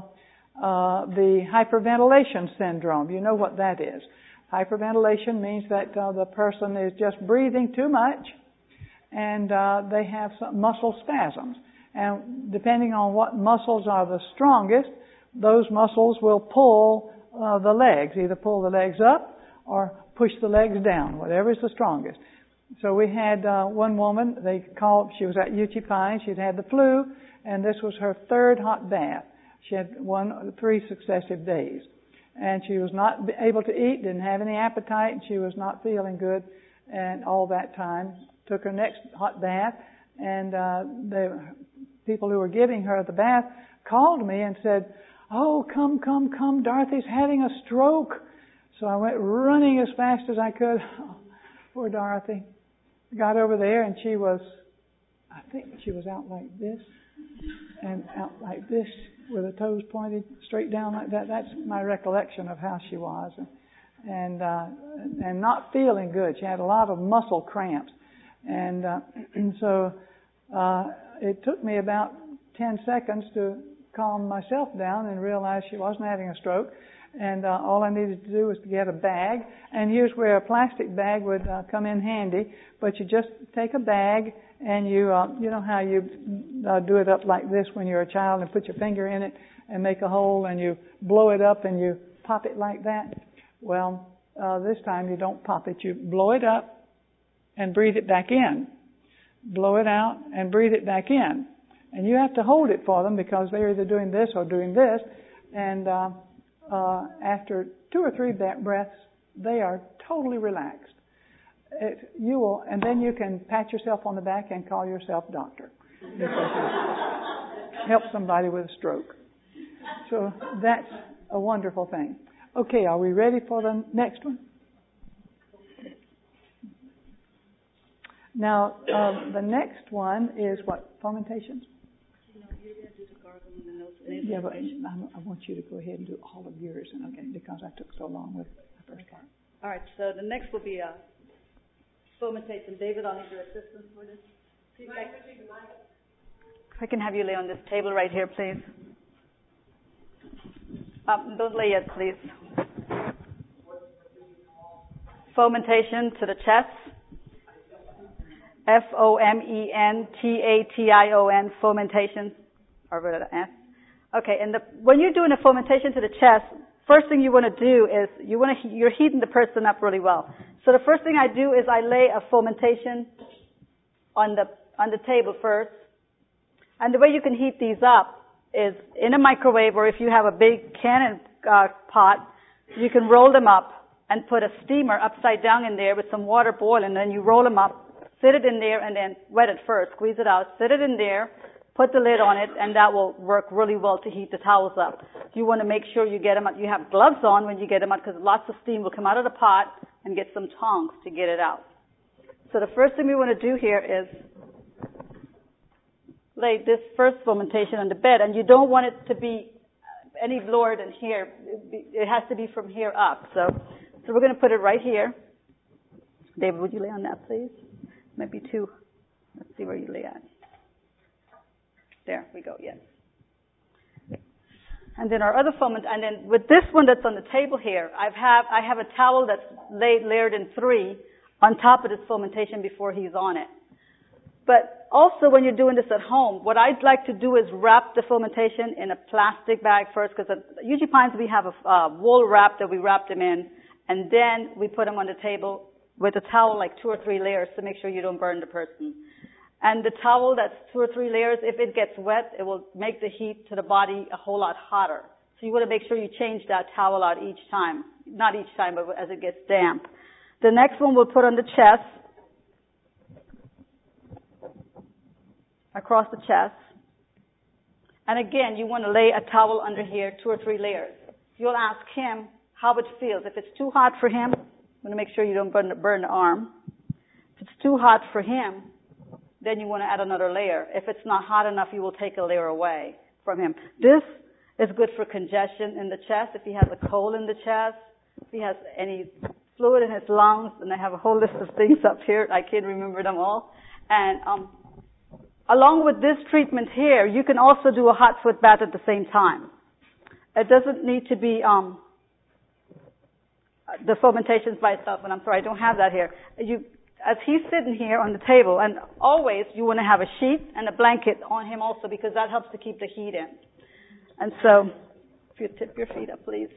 the hyperventilation syndrome. You know what that is. Hyperventilation means that the person is just breathing too much, and they have some muscle spasms. And depending on what muscles are the strongest, those muscles will pull the legs, either pull the legs up or push the legs down, whatever is the strongest. So we had one woman, she was at Uchee Pines, she'd had the flu, and this was her third hot bath. She had 3 successive days. And she was not able to eat, didn't have any appetite, and she was not feeling good, and all that time. Took her next hot bath, and the people who were giving her the bath called me and said, "Oh, come, Dorothy's having a stroke." So I went running as fast as I could. Oh, poor Dorothy. Got over there, and I think she was out like this, and out like this, with her toes pointed straight down like that. That's my recollection of how she was, and not feeling good. She had a lot of muscle cramps, and so it took me about 10 seconds to calm myself down and realize she wasn't having a stroke. And all I needed to do was to get a bag, and here's where a plastic bag would come in handy. But you just take a bag, and you know how you do it up like this when you're a child, and put your finger in it and make a hole, and you blow it up and you pop it like that. Well, this time you don't pop it. You blow it up and breathe it back in. Blow it out and breathe it back in. And you have to hold it for them because they're either doing this or doing this. And after 2 or 3 breaths, they are totally relaxed. And then you can pat yourself on the back and call yourself doctor. Help somebody with a stroke. So that's a wonderful thing. Okay, are we ready for the next one? Now, the next one is what? Fomentations? No, you're going to do the gargling and those. Yeah, but I want you to go ahead and do all of yours, okay? Because I took so long with the first part. All right, so the next will be fomentation. David, I'll need your assistance for this. If I can have you lay on this table right here, please. Don't lay yet, please. Fomentation to the chest. Fomentation, fomentation. Or with an S. Okay, and when you're doing a fomentation to the chest, first thing you want to do is you're heating the person up really well. So the first thing I do is I lay a fomentation on the table first. And the way you can heat these up is in a microwave, or if you have a big cannon pot, you can roll them up and put a steamer upside down in there with some water boiling, and then you roll them up, sit it in there, and then wet it first, squeeze it out, sit it in there, put the lid on it, and that will work really well to heat the towels up. You want to make sure you get them out. You have gloves on when you get them out because lots of steam will come out of the pot, and get some tongs to get it out. So the first thing we want to do here is lay this first fomentation on the bed, and you don't want it to be any lower than here. It has to be from here up. So we're going to put it right here. David, would you lay on that, please? Might be too. Let's see where you lay at. There we go, yes. And then our other foment, and then with this one that's on the table here, I have a towel that's layered in 3 on top of this fomentation before he's on it. But also when you're doing this at home, what I'd like to do is wrap the fomentation in a plastic bag first, because at Uchee Pines we have a wool wrap that we wrap them in, and then we put them on the table with a towel like 2 or 3 layers to make sure you don't burn the person. And the towel that's 2 or 3 layers, if it gets wet, it will make the heat to the body a whole lot hotter. So you want to make sure you change that towel out each time. Not each time, but as it gets damp. The next one we'll put on the chest. Across the chest. And again, you want to lay a towel under here, 2 or 3 layers. you'll ask him how it feels. If it's too hot for him, I'm going to make sure you don't burn the arm. If it's too hot for him, then you want to add another layer. If it's not hot enough, you will take a layer away from him. This is good for congestion in the chest. If he has a cold in the chest, if he has any fluid in his lungs, and I have a whole list of things up here. I can't remember them all. And along with this treatment here, you can also do a hot foot bath at the same time. It doesn't need to be the fomentations by itself, and I'm sorry, I don't have that here. As he's sitting here on the table, and always you want to have a sheet and a blanket on him also, because that helps to keep the heat in. And so, if you tip your feet up, please.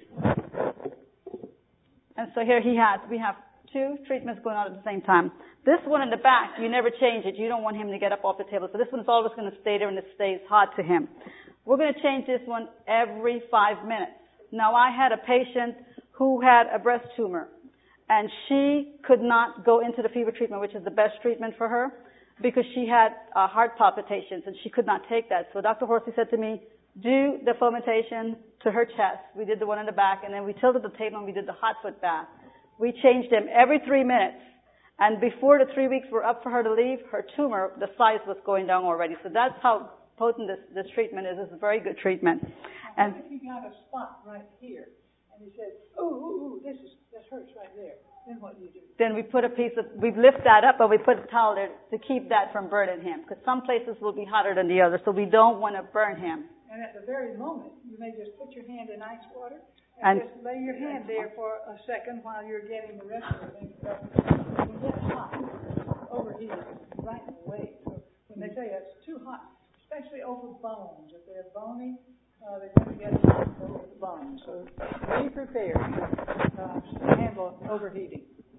And so here we have 2 treatments going on at the same time. This one in the back, you never change it. You don't want him to get up off the table. So this one's always going to stay there and it stays hot to him. We're going to change this one every 5 minutes. Now, I had a patient who had a breast tumor, and she could not go into the fever treatment, which is the best treatment for her, because she had heart palpitations, and she could not take that. So Dr. Horsey said to me, do the fomentation to her chest. We did the one in the back, and then we tilted the table and we did the hot foot bath. We changed them every 3 minutes. And before the 3 weeks were up for her to leave, her tumor, the size was going down already. So that's how potent this treatment is. It's a very good treatment. And if you got a spot right here, and he said, ooh, this hurts right there, then what do you do? Then we put we lift that up, but we put a towel there to keep that from burning him. Because some places will be hotter than the others, so we don't want to burn him. And at the very moment, you may just put your hand in ice water and just lay your hand there for a second while you're getting the rest of the thing done. It can get hot, overheated, right away. So when they say it's too hot, especially over bones, if they're bony, they're going to get hot over the bones. So be prepared to handle overheating.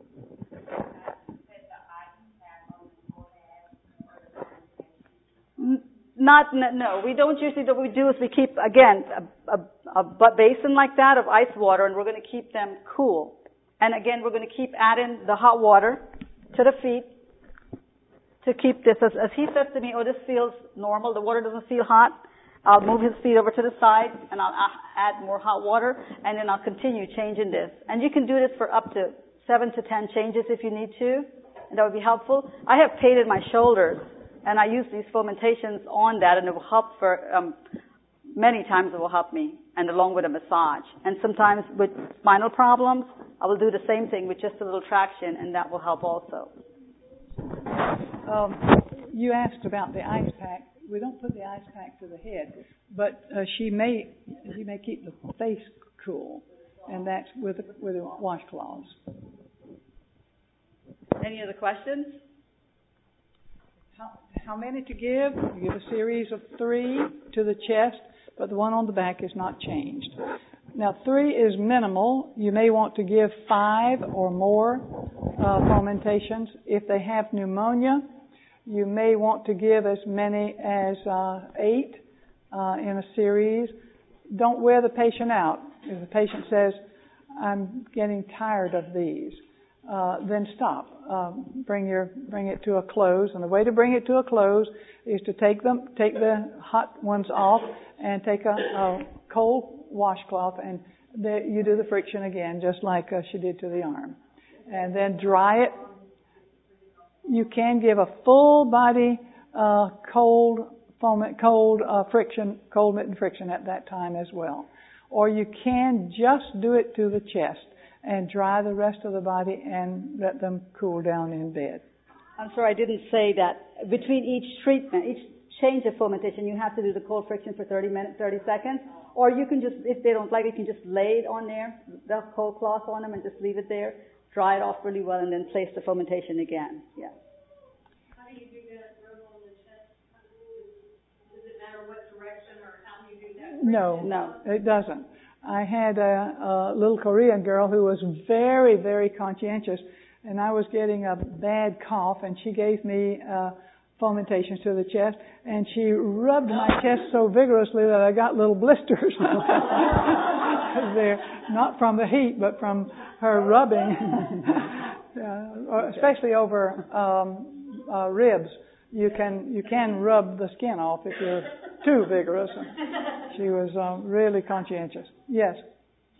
No, we don't usually. What we do is we keep, again, a basin like that of ice water, and we're going to keep them cool. And again, we're going to keep adding the hot water to the feet to keep this. As he says to me, oh, this feels normal. The water doesn't feel hot. I'll move his feet over to the side, and I'll add more hot water, and then I'll continue changing this. And you can do this for up to 7 to 10 changes if you need to, and that would be helpful. I have pain in my shoulders, and I use these fomentations on that, and it will help for many times. It will help me, and along with a massage. And sometimes with spinal problems, I will do the same thing with just a little traction, and that will help also. You asked about the ice pack. We don't put the ice pack to the head, but he may keep the face cool, and that's with washcloths. Any other questions? How many to give? You give a series of 3 to the chest, but the one on the back is not changed. Now, 3 is minimal. You may want to give 5 or more fomentations. If they have pneumonia, you may want to give as many as 8 in a series. Don't wear the patient out. If the patient says, I'm getting tired of these, then stop. Bring it to a close. And the way to bring it to a close is to take the hot ones off and take a cold washcloth, and you do the friction again, just like she did to the arm. And then dry it. You can give a full body cold mitten friction at that time as well. Or you can just do it to the chest and dry the rest of the body and let them cool down in bed. I'm sorry, I didn't say that. Between each treatment, each change of fomentation, you have to do the cold friction for 30 seconds. Or you can just, if they don't like it, you can just lay it on there, the cold cloth on them, and just leave it there. Dry it off really well, and then place the fomentation again. Yeah. How do you do that rub on the chest? Does it matter what direction or how you do that? No, it doesn't. I had a little Korean girl who was very, very conscientious, and I was getting a bad cough, and she gave me fomentations to the chest, and she rubbed my chest so vigorously that I got little blisters there, not from the heat, but from her rubbing, especially over ribs. You can rub the skin off if you're too vigorous. She was really conscientious. Yes.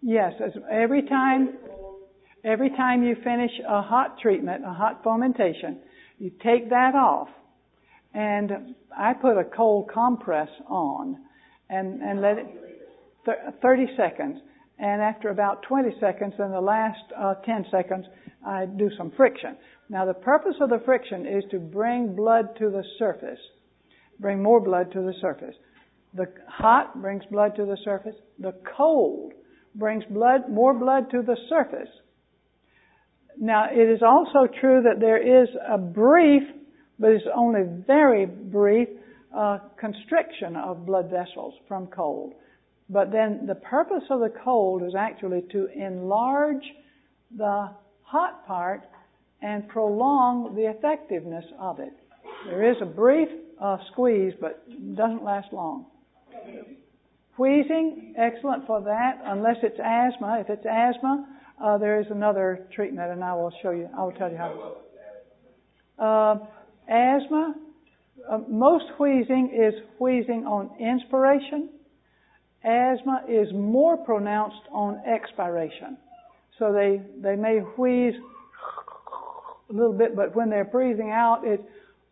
Yes, every time you finish a hot treatment, a hot fomentation, you take that off. And I put a cold compress on and let it 30 seconds. And after about 20 seconds, in the last 10 seconds, I do some friction. Now, the purpose of the friction is to bring blood to the surface, bring more blood to the surface. The hot brings blood to the surface. The cold brings more blood to the surface. Now, it is also true that there is a brief, but it's only very brief, constriction of blood vessels from cold. But then the purpose of the cold is actually to enlarge the hot part and prolong the effectiveness of it. There is a brief squeeze, but it doesn't last long. Wheezing, excellent for that, unless it's asthma. If it's asthma, there is another treatment, and I will tell you how. Asthma, most wheezing is wheezing on inspiration. Asthma is more pronounced on expiration. So they may wheeze a little bit, but when they're breathing out, it's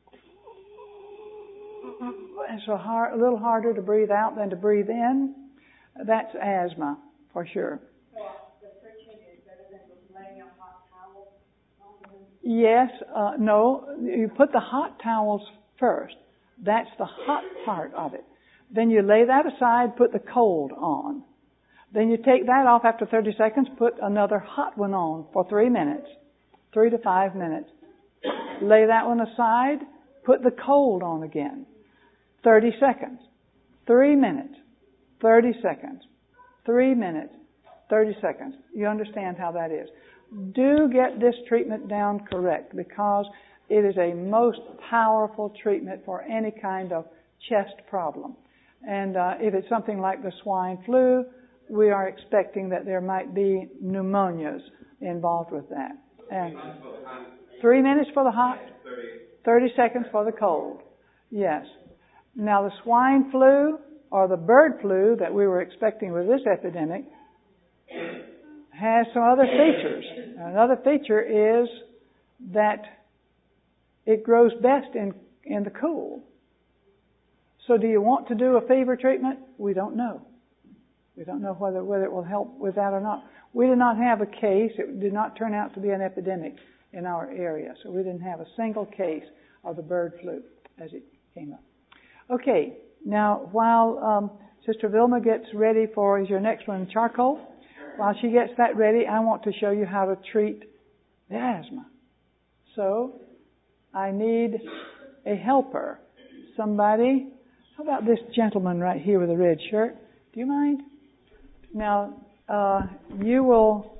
a little harder to breathe out than to breathe in. That's asthma, for sure. So the friction is better than laying a hot towel on them? Yes, no. You put the hot towels first. That's the hot part of it. Then you lay that aside, put the cold on. Then you take that off after 30 seconds, put another hot one on for 3 minutes, 3 to 5 minutes. Lay that one aside, put the cold on again. 30 seconds, 3 minutes, 30 seconds, 3 minutes, 30 seconds. You understand how that is. Do get this treatment down correct, because it is a most powerful treatment for any kind of chest problem. And if it's something like the swine flu, we are expecting that there might be pneumonias involved with that. And 3 minutes for the hot, 30 seconds for the cold. Yes. Now the swine flu or the bird flu that we were expecting with this epidemic has some other features. Another feature is that it grows best in the cool. So do you want to do a fever treatment? We don't know. We don't know whether it will help with that or not. We did not have a case. It did not turn out to be an epidemic in our area. So we didn't have a single case of the bird flu as it came up. Okay. Now, while Sister Vilma gets ready for, is your next one charcoal? While she gets that ready, I want to show you how to treat the asthma. So, I need a helper. Somebody. How about this gentleman right here with a red shirt? Do you mind? Now, you will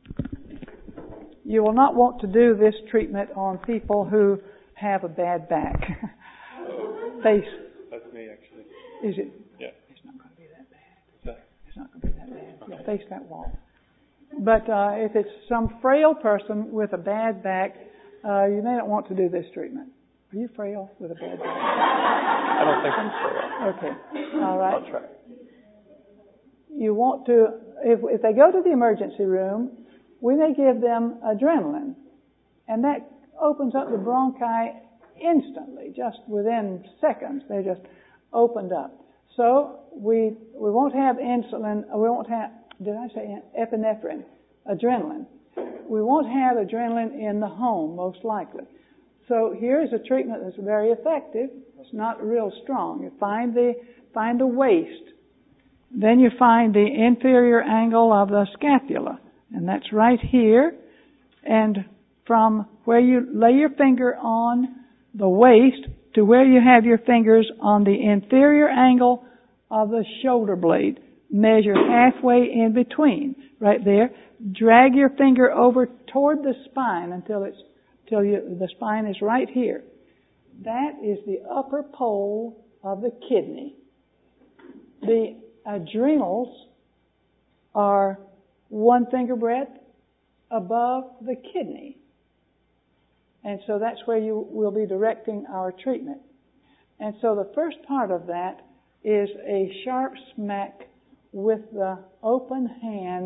not want to do this treatment on people who have a bad back. Face. That's me, actually. Is it? Yeah. It's not going to be that bad. It's not going to be that bad. Yeah, face that wall. But if it's some frail person with a bad back, you may not want to do this treatment. Are you frail with a bad back? I don't think I'm frail. Okay. All right. I'll try. You want to, if they go to the emergency room, we may give them adrenaline. And that opens up the bronchi instantly, just within seconds. They just opened up. So we won't have insulin, we won't have, did I say epinephrine? Adrenaline. We won't have adrenaline in the home, most likely. So here's a treatment that's very effective. It's not real strong. You find the waist. Then you find the inferior angle of the scapula. And that's right here. And from where you lay your finger on the waist to where you have your fingers on the inferior angle of the shoulder blade, measure halfway in between, right there. Drag your finger over toward the spine until the spine is right here. That is the upper pole of the kidney. The adrenals are 1 finger breadth above the kidney. And so that's where you will be directing our treatment. And so the first part of that is a sharp smack with the open hand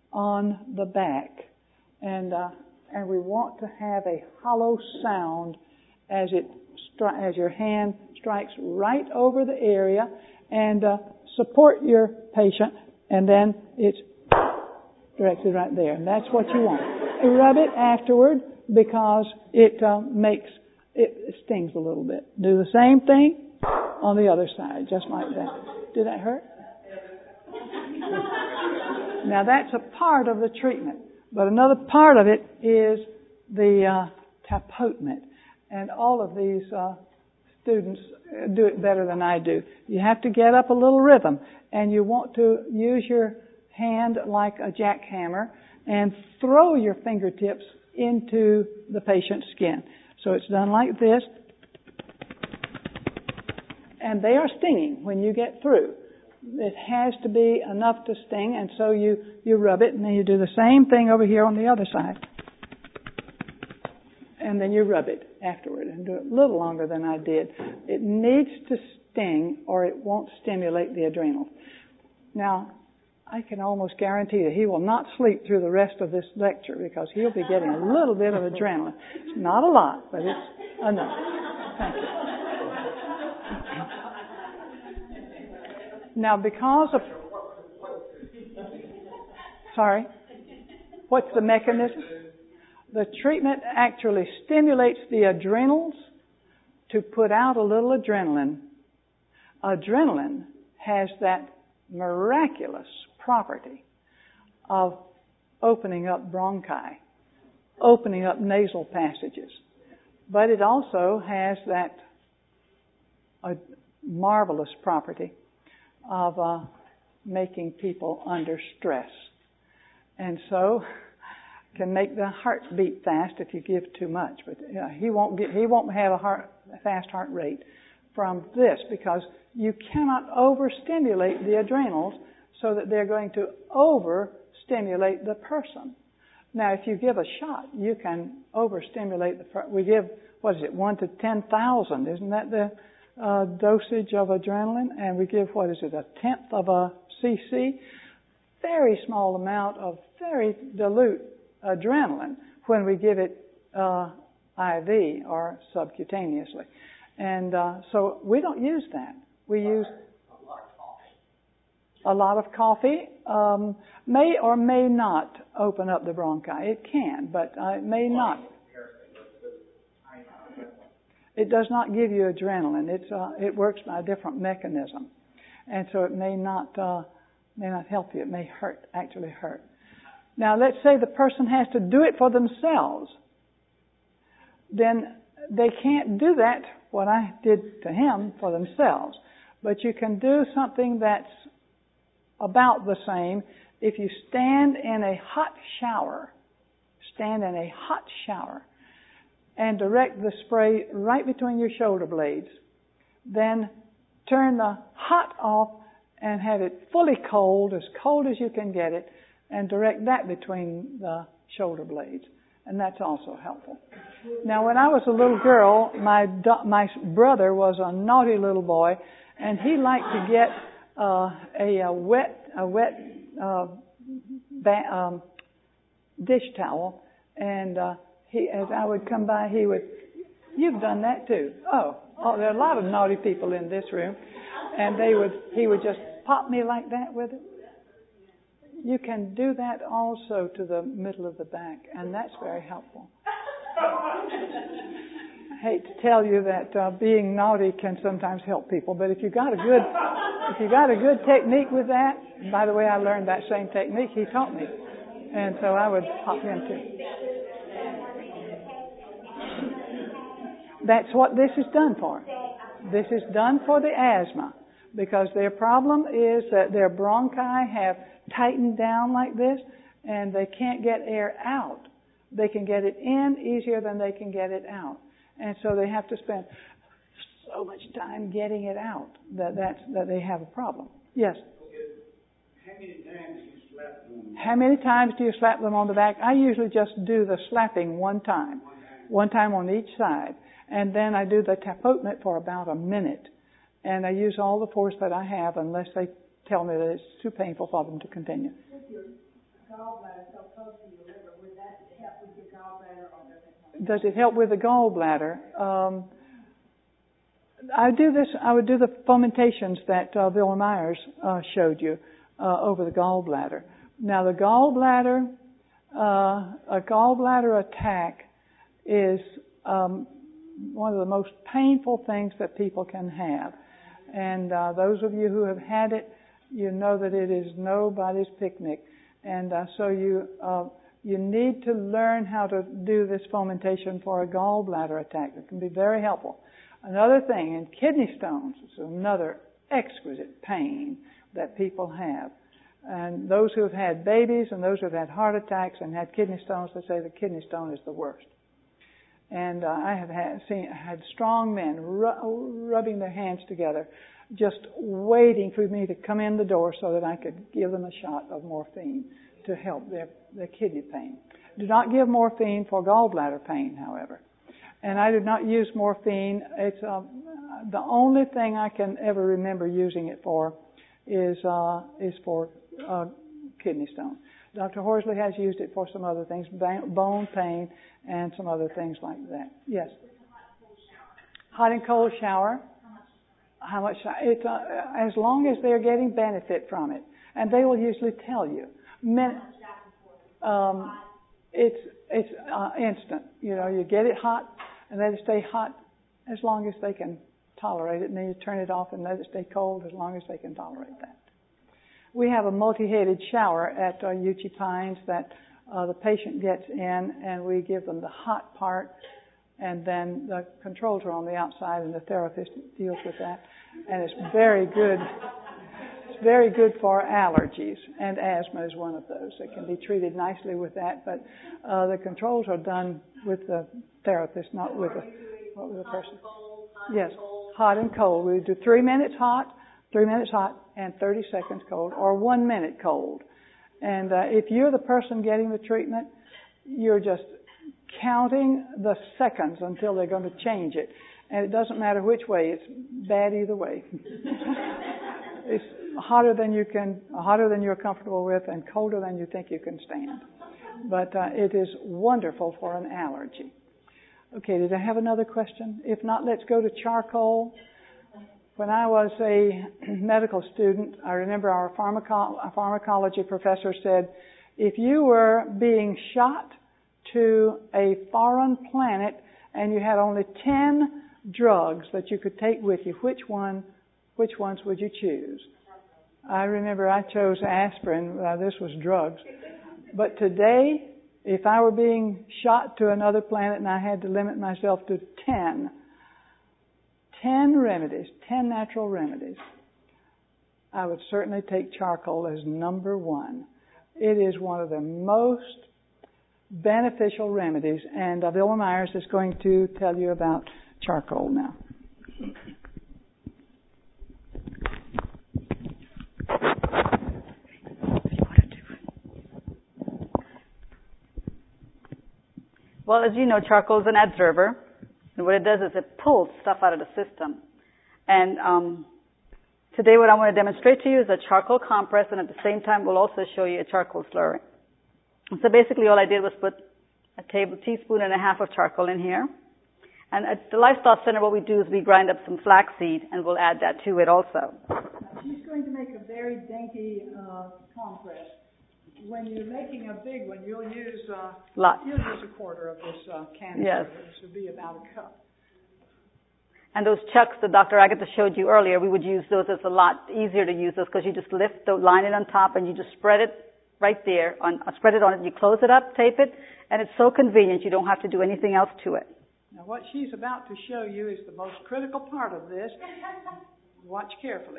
on the back. And we want to have a hollow sound as your hand strikes right over the area, and support your patient, and then it's directed right there. And that's what you want. Rub it afterward because it stings a little bit. Do the same thing on the other side, just like that. Did that hurt? Now that's a part of the treatment, but another part of it is the tapotement. And all of these students do it better than I do. You have to get up a little rhythm, and you want to use your hand like a jackhammer and throw your fingertips into the patient's skin. So it's done like this, and they are stinging when you get through. It has to be enough to sting, and so you rub it, and then you do the same thing over here on the other side. And then you rub it afterward and do it a little longer than I did. It needs to sting or it won't stimulate the adrenals. Now, I can almost guarantee that he will not sleep through the rest of this lecture because he'll be getting a little bit of adrenaline. It's not a lot, but it's enough. Thank you. Now, because of... Sorry? What's the mechanism? The treatment actually stimulates the adrenals to put out a little adrenaline. Adrenaline has that miraculous property of opening up bronchi, opening up nasal passages. But it also has that marvelous property of making people under stress. And so can make the heart beat fast if you give too much. But he won't have a fast heart rate from this because you cannot overstimulate the adrenals so that they're going to overstimulate the person. Now, if you give a shot, you can overstimulate we give, 1 to 10,000. Isn't that the dosage of adrenaline? And we give, a tenth of a cc? Very small amount of very dilute adrenaline when we give it IV or subcutaneously. And so we don't use that. We use a lot of coffee. May or may not open up the bronchi. It can, but it may not. It does not give you adrenaline. It works by a different mechanism. And so it may not help you. It may actually hurt. Now, let's say the person has to do it for themselves. Then they can't do that, what I did to him, for themselves. But you can do something that's about the same if you stand in a hot shower. Stand in a hot shower and direct the spray right between your shoulder blades. Then turn the hot off and have it fully cold as you can get it, and direct that between the shoulder blades. And that's also helpful. Now, when I was a little girl, my brother was a naughty little boy, and he liked to get a wet dish towel, and as I would come by, he would, you've done that too. Oh, there are a lot of naughty people in this room, and he would just pop me like that with it. You can do that also to the middle of the back, and that's very helpful. I hate to tell you that being naughty can sometimes help people, but if you got a good technique with that, and by the way, I learned that same technique. He taught me, and so I would pop him too. That's what this is done for. This is done for the asthma, because their problem is that their bronchi have tightened down like this, and they can't get air out. They can get it in easier than they can get it out. And so they have to spend so much time getting it out that they have a problem. Yes? How many times do you slap them on the back? I usually just do the slapping one time on each side. And then I do the tapotement for about a minute. And I use all the force that I have unless they tell me that it's too painful for them to continue. gallbladder so close to your liver, would that help with your gallbladder or does it help? Does it help with the gallbladder? I would do the fomentations that Bill Myers showed you over the gallbladder. Now the gallbladder, a gallbladder attack is one of the most painful things that people can have. And those of you who have had it, you know that it is nobody's picnic. And so you need to learn how to do this fomentation for a gallbladder attack. It can be very helpful. Another thing, in kidney stones, is another exquisite pain that people have. And those who have had babies and those who have had heart attacks and had kidney stones, they say the kidney stone is the worst. And I have had strong men rubbing their hands together, just waiting for me to come in the door so that I could give them a shot of morphine to help their kidney pain. Do not give morphine for gallbladder pain, however. And I do not use morphine. It's the only thing I can ever remember using it for is for kidney stone. Dr. Horsley has used it for some other things, bone pain and some other things like that. Yes. Hot and cold shower. How much? It's as long as they're getting benefit from it, and they will usually tell you. It's instant. You know, you get it hot, and let it stay hot as long as they can tolerate it, and then you turn it off and let it stay cold as long as they can tolerate that. We have a multi-headed shower at Uchee Pines that the patient gets in, and we give them the hot part, and then the controls are on the outside, and the therapist deals with that. And it's very good. It's very good for allergies, and asthma is one of those. It can be treated nicely with that, but the controls are done with the therapist, not with the person. Yes, hot and cold. We do 3 minutes hot, and 30 seconds cold, or 1 minute cold. And if you're the person getting the treatment, you're just counting the seconds until they're going to change it. And it doesn't matter which way, it's bad either way. It's hotter than you're comfortable with, and colder than you think you can stand. But it is wonderful for an allergy. Okay, did I have another question? If not, let's go to charcoal. When I was a medical student, I remember our pharmacology professor said, if you were being shot to a foreign planet and you had only 10 drugs that you could take with you, which ones would you choose? I remember I chose aspirin. This was drugs. But today, if I were being shot to another planet and I had to limit myself to 10 remedies, 10 natural remedies, I would certainly take charcoal as number one. It is one of the most beneficial remedies, and Bill Myers is going to tell you about charcoal now. Well, as you know, charcoal is an adsorber. And what it does is it pulls stuff out of the system. And today what I want to demonstrate to you is a charcoal compress, and at the same time we'll also show you a charcoal slurry. And so basically all I did was put a teaspoon and a half of charcoal in here. And at the Lifestyle Center what we do is we grind up some flaxseed, and we'll add that to it also. She's going to make a very dainty compress. When you're making a big one, you'll use a quarter of this canister. Yes. This would be about a cup. And those chucks that Dr. Agatha showed you earlier, we would use those. It's a lot easier to use those because you just lift the line on top and you just spread it right there. Spread it on it. You close it up, tape it, and it's so convenient. You don't have to do anything else to it. Now, what she's about to show you is the most critical part of this. Watch carefully.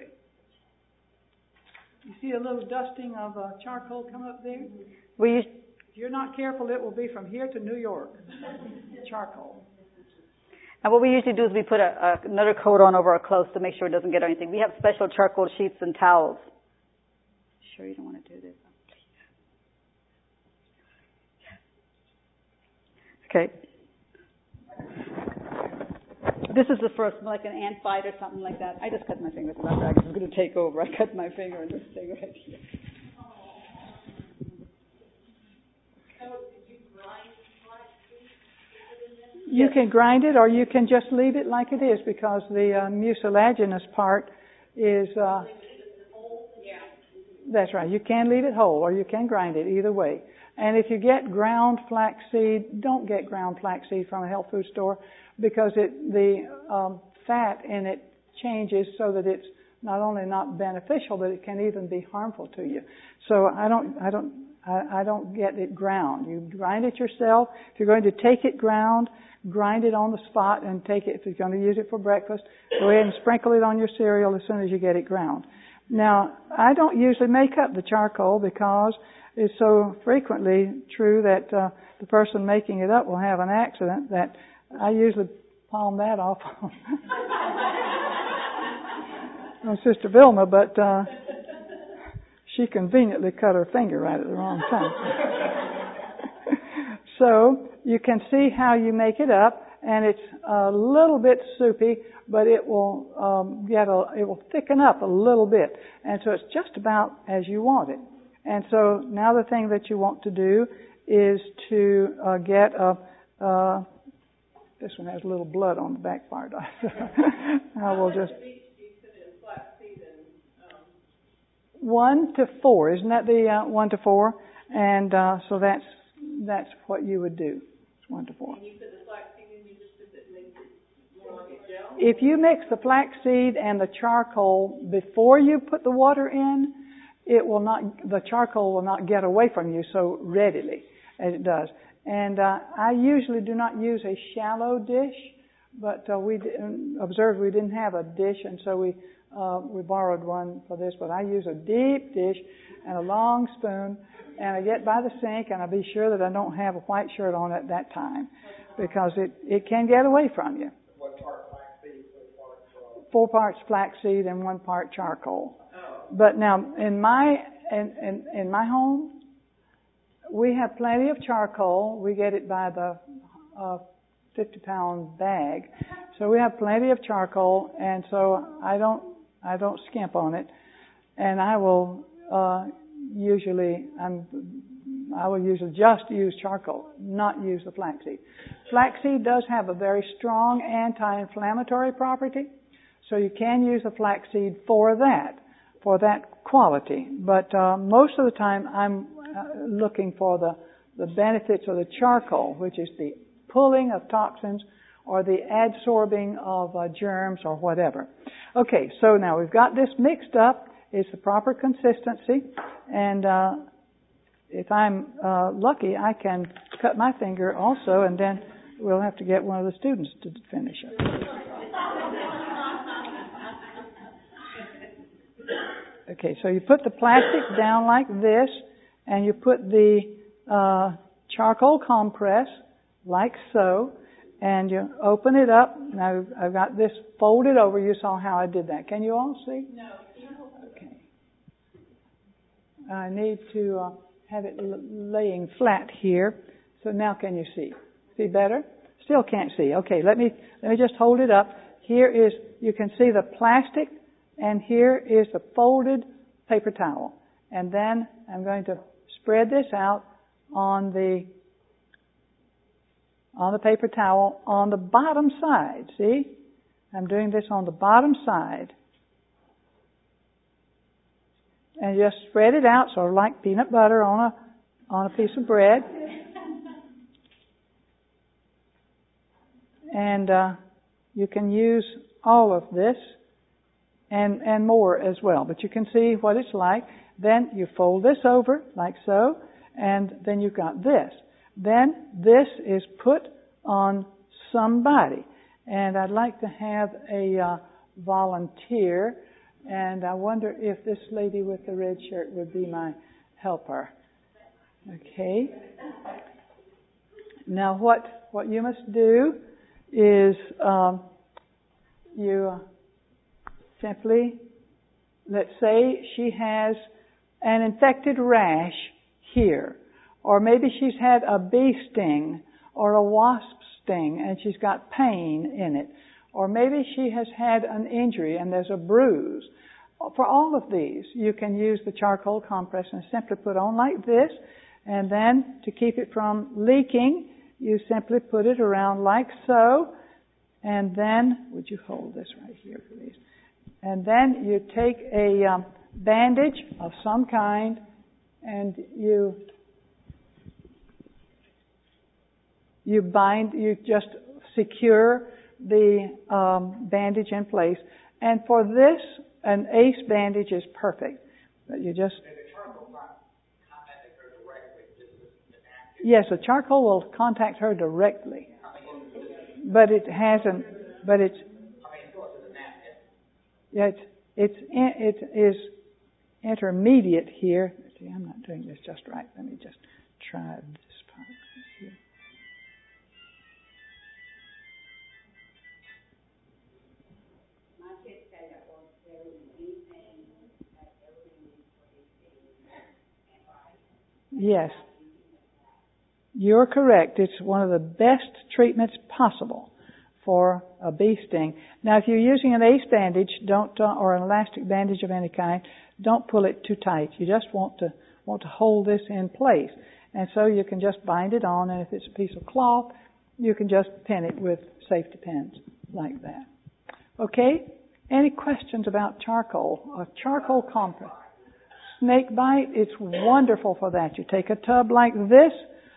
You see a little dusting of charcoal come up there? If you're not careful, it will be from here to New York. Charcoal. And what we usually do is we put another coat on over our clothes to make sure it doesn't get anything. We have special charcoal sheets and towels. Sure you don't want to do this? Okay. This is the first, like an ant bite or something like that. I just cut my finger. Dr. Agatha was going to take over. I cut my finger in this thing right here. You can grind it, or you can just leave it like it is, because the mucilaginous part is. That's right. You can leave it whole, or you can grind it. Either way. And if you get ground flaxseed, don't get ground flaxseed from a health food store, because the fat in it changes so that it's not only not beneficial, but it can even be harmful to you. So I don't get it ground. You grind it yourself. If you're going to take it ground, grind it on the spot and take it. If you're going to use it for breakfast, go ahead and sprinkle it on your cereal as soon as you get it ground. Now, I don't usually make up the charcoal, because it's so frequently true that the person making it up will have an accident, that I usually palm that off on Sister Vilma, but she conveniently cut her finger right at the wrong time. So you can see how you make it up, and it's a little bit soupy, but it will it will thicken up a little bit, and so it's just about as you want it. And so now the thing that you want to do is to get this one has a little blood on the back part. I will just 1 to 4, isn't that the 1 to 4? And so that's what you would do. It's 1 to 4. And you put the flaxseed in, you just put it, make it more like a gel? If you mix the flaxseed and the charcoal before you put the water in, the charcoal will not get away from you so readily as it does. And I usually do not use a shallow dish, but we observed we didn't have a dish, and so we borrowed one for this. But I use a deep dish and a long spoon, and I get by the sink, and I be sure that I don't have a white shirt on at that time, because it can get away from you. What part flaxseed, 4 parts flaxseed and 1 part charcoal. But now in my home, we have plenty of charcoal. We get it by the 50-pound bag, so we have plenty of charcoal, and so I don't skimp on it, and I will usually just use charcoal, not use the flaxseed. Flaxseed does have a very strong anti-inflammatory property, so you can use the flaxseed for that quality. But most of the time I'm looking for the benefits of the charcoal, which is the pulling of toxins or the adsorbing of germs or whatever. Okay, so now we've got this mixed up. It's the proper consistency, and if I'm lucky, I can cut my finger also, and then we'll have to get one of the students to finish it. Okay, so you put the plastic down like this, and you put the charcoal compress like so, and you open it up. Now I've got this folded over. You saw how I did that. Can you all see? No. Okay. I need to have it laying flat here. So now can you see? See better? Still can't see. Okay, let me just hold it up. Here is, you can see the plastic, and here is the folded paper towel. And then I'm going to spread this out on the paper towel on the bottom side. See? I'm doing this on the bottom side. And just spread it out sort of like peanut butter on a piece of bread. And you can use all of this and more as well. But you can see what it's like. Then you fold this over like so, and then you've got this. Then this is put on somebody. And I'd like to have a volunteer, and I wonder if this lady with the red shirt would be my helper. Okay. Now what you must do is you simply, let's say she has an infected rash here, or maybe she's had a bee sting or a wasp sting and she's got pain in it, or maybe she has had an injury and there's a bruise. For all of these, you can use the charcoal compress and simply put on like this, and then to keep it from leaking, you simply put it around like so, and then, would you hold this right here, please? And then you take a bandage of some kind, and you just secure the bandage in place. And for this, an ACE bandage is perfect. But you just... Yes, the charcoal will contact her directly. But it hasn't, but it's... Yeah, it is intermediate here. See, I'm not doing this just right. Let me just try this part here. Yes. You're correct. It's one of the best treatments possible for a bee sting. Now, if you're using an ACE bandage, or an elastic bandage of any kind, don't pull it too tight. You just want to hold this in place. And so you can just bind it on, and if it's a piece of cloth, you can just pin it with safety pins like that. Okay? Any questions about charcoal? A charcoal compress. Snake bite, it's wonderful for that. You take a tub like this,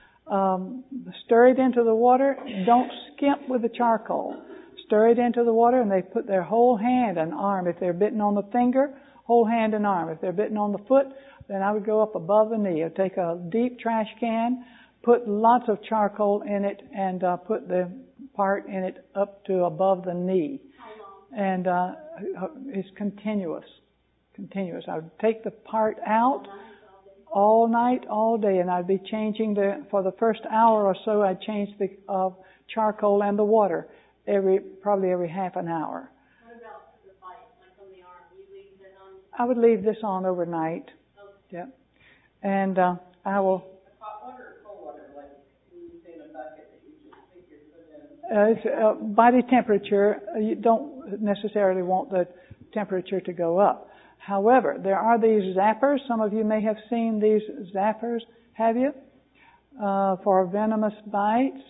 stir it into the water. Don't skimp with the charcoal. Stir it into the water, and they put their whole hand and arm. If they're bitten on the finger, whole hand and arm. If they're bitten on the foot, then I would go up above the knee. I'd take a deep trash can, put lots of charcoal in it, and put the part in it up to above the knee. And it's continuous. I would take the part out all night, all day, and I'd be changing for the first hour or so, I'd change the charcoal and the water probably every half an hour. What about the bite, like on the arm? You leave that on? I would leave this on overnight. Okay. Yep. And I will... Hot water or cold water, like you say in a bucket that you just figure put in? It's body temperature. You don't necessarily want the temperature to go up. However, there are these zappers. Some of you may have seen these zappers, have you? For venomous bites.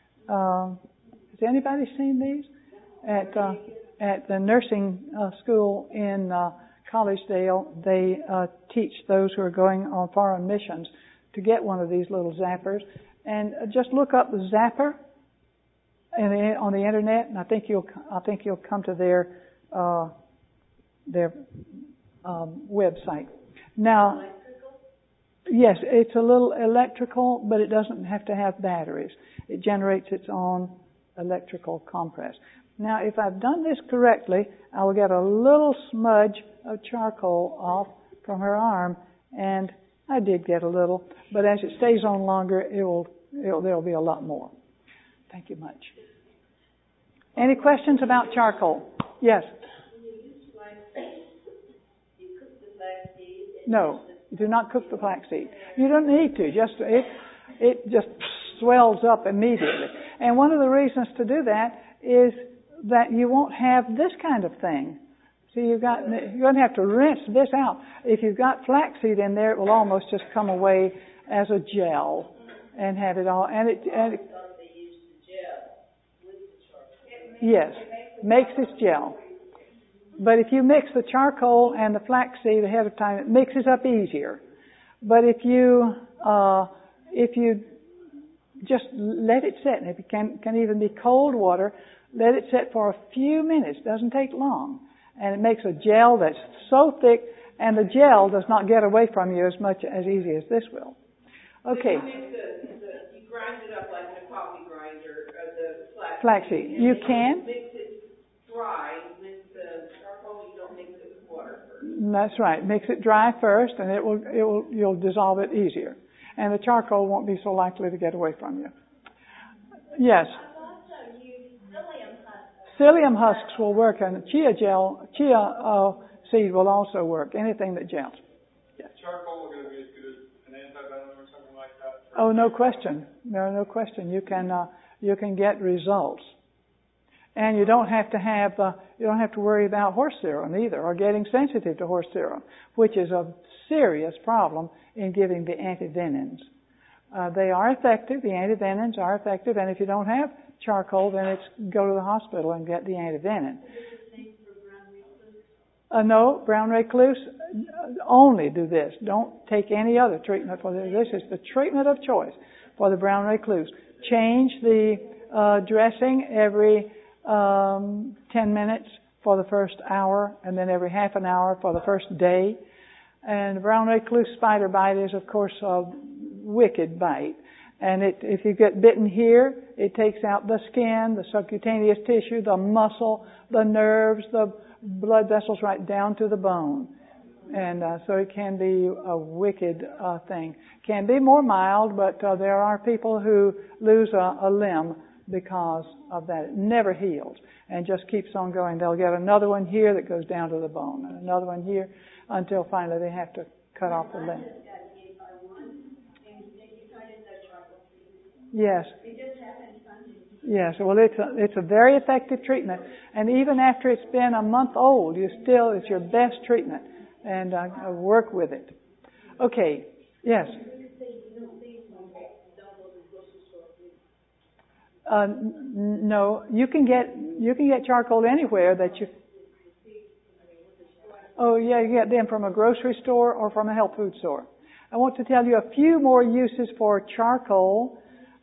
Has anybody seen these? At the nursing school in Collegedale, they teach those who are going on foreign missions to get one of these little zappers. And just look up the zapper on the internet, and I think you'll come to their website. Now, yes, it's a little electrical, but it doesn't have to have batteries. It generates its own electrical compress. Now, if I've done this correctly, I will get a little smudge of charcoal off from her arm, and I did get a little, but as it stays on longer, there'll be a lot more. Thank you much. Any questions about charcoal? Yes. No, do not cook the flaxseed. You don't need to. It just swells up immediately. And one of the reasons to do that is that you won't have this kind of thing. See, you're going to have to rinse this out. If you've got flaxseed in there, it will almost just come away as a gel and have it all. Yes, makes this gel. But if you mix the charcoal and the flaxseed ahead of time, it mixes up easier. But if you just let it sit, and it can even be cold water, let it sit for a few minutes. Doesn't take long. And it makes a gel that's so thick, and the gel does not get away from you as easy as this will. Okay. You grind it up like in a coffee grinder, the flaxseed. You can. Mix it dry. Mix the charcoal. You don't mix it with water first. That's right. Mix it dry first, and you'll dissolve it easier, and the charcoal won't be so likely to get away from you. Yes. I've also used psyllium husks. Psyllium husks will work, and chia seed will also work. Anything that gels. Yes. Charcoal going to be as good as an antivenom or something like that? Oh, no question. No question. You can get results, and you don't have to worry about horse serum either, or getting sensitive to horse serum, which is a serious problem in giving the antivenins. They are effective. The antivenins are effective. And if you don't have charcoal, then it's go to the hospital and get the antivenin. No, brown recluse, only do this. Don't take any other treatment for this. This is the treatment of choice for the brown recluse. Change the dressing every 10 minutes for the first hour, and then every half an hour for the first day. And the brown recluse spider bite is, of course, a wicked bite. And if you get bitten here, it takes out the skin, the subcutaneous tissue, the muscle, the nerves, the blood vessels right down to the bone. And so it can be a wicked thing. Can be more mild, but there are people who lose a limb because of that. It never heals and just keeps on going. They'll get another one here that goes down to the bone, and another one here until finally they have to cut off the limb. Yes. Yes, well, it's a very effective treatment, and even after it's been a month old, it's your best treatment, and work with it. Okay, yes. No, you can get charcoal anywhere that you. Oh yeah, you get them from a grocery store or from a health food store. I want to tell you a few more uses for charcoal.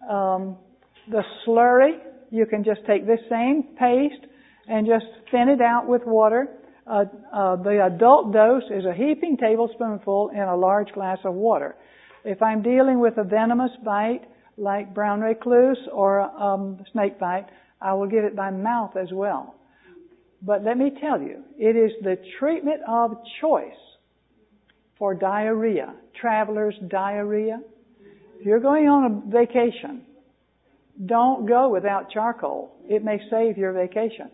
The slurry, you can just take this same paste and just thin it out with water. The adult dose is a heaping tablespoonful in a large glass of water. If I'm dealing with a venomous bite like brown recluse or snake bite, I will give it by mouth as well. But let me tell you, it is the treatment of choice for diarrhea, traveler's diarrhea. If you're going on a vacation, don't go without charcoal. It may save your vacation,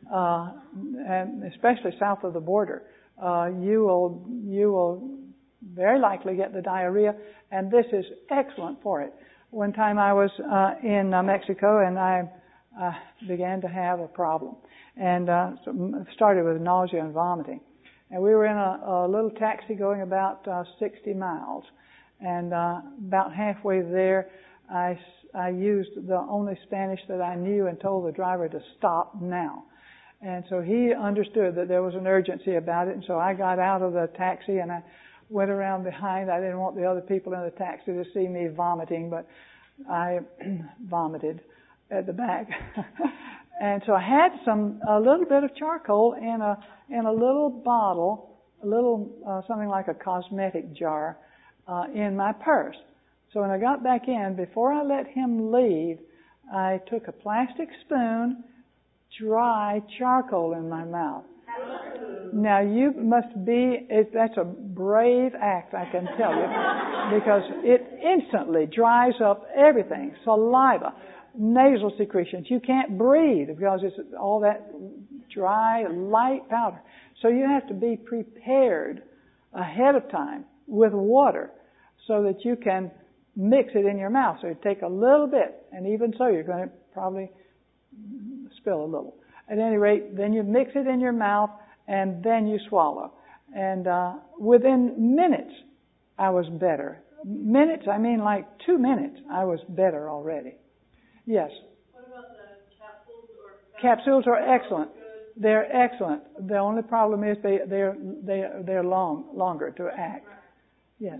and especially south of the border. You will very likely get the diarrhea, and this is excellent for it. One time I was in Mexico, and I began to have a problem, and started with nausea and vomiting. And we were in a little taxi going about 60 miles, and about halfway there, I used the only Spanish that I knew and told the driver to stop now. And so he understood that there was an urgency about it, and so I got out of the taxi and I went around behind. I didn't want the other people in the taxi to see me vomiting, but I vomited at the back. And so I had a little bit of charcoal in a little bottle, something like a cosmetic jar, in my purse. So when I got back in, before I let him leave, I took a plastic spoon, dry charcoal in my mouth. Now you must that's a brave act, I can tell you, because it instantly dries up everything, saliva, nasal secretions. You can't breathe because it's all that dry, light powder. So you have to be prepared ahead of time with water so that you can mix it in your mouth. So you take a little bit, and even so you're going to probably spill a little. At any rate, then you mix it in your mouth, and then you swallow. And within minutes, I was better. Minutes, I mean like 2 minutes, I was better already. Yes? What about the capsules? Capsules are excellent. They're excellent. The only problem is they're longer to act. Yes?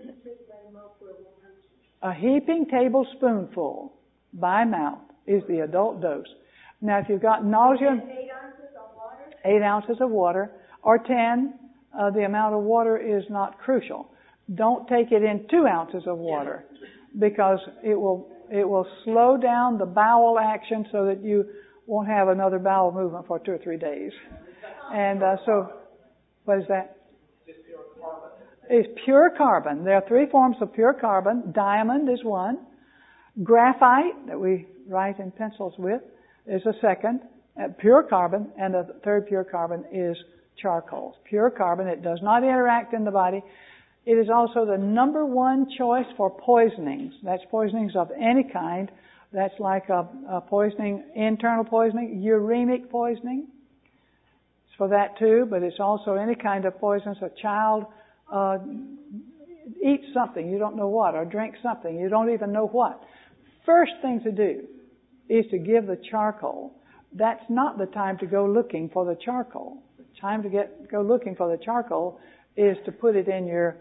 A heaping tablespoonful by mouth is the adult dose. Now, if you've got nausea, 8 ounces of water? 8 ounces of water, or 10. The amount of water is not crucial. Don't take it in 2 ounces of water, because it will slow down the bowel action so that you won't have another bowel movement for 2 or 3 days. And so, what is that? It's pure carbon. There are 3 forms of pure carbon. Diamond is one. Graphite, that we write in pencils with, is a second. Pure carbon, and the third pure carbon is charcoal. Pure carbon, it does not interact in the body. It is also the number 1 choice for poisonings. That's poisonings of any kind. That's like a poisoning, internal poisoning, uremic poisoning. It's for that too, but it's also any kind of poisons a child eat something, you don't know what, or drink something, you don't even know what. First thing to do is to give the charcoal. That's not the time to go looking for the charcoal. The time to go looking for the charcoal is to put it in your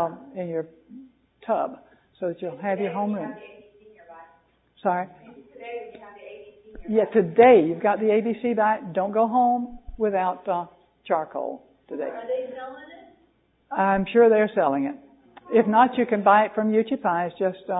tub so that you'll have your home room. Sorry? Yeah, today you've got the ABC diet. Don't go home without charcoal today. Are they selling it? I'm sure they're selling it. If not, you can buy it from Uchi Pies. Did you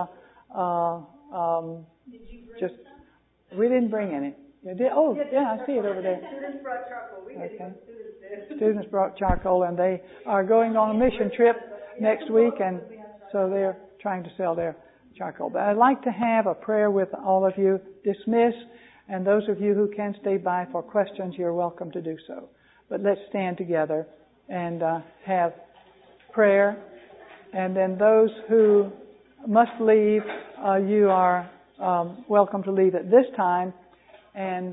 bring some? We didn't bring any. You did? Oh, yeah, I see it over there. Students brought charcoal. We didn't Okay. students did. Students brought charcoal, and they are going on a mission trip next week, and so they're trying to sell their charcoal. But I'd like to have a prayer with all of you. Dismiss, and those of you who can stay by for questions, you're welcome to do so. But let's stand together and have prayer. And then those who must leave, you are welcome to leave at this time. And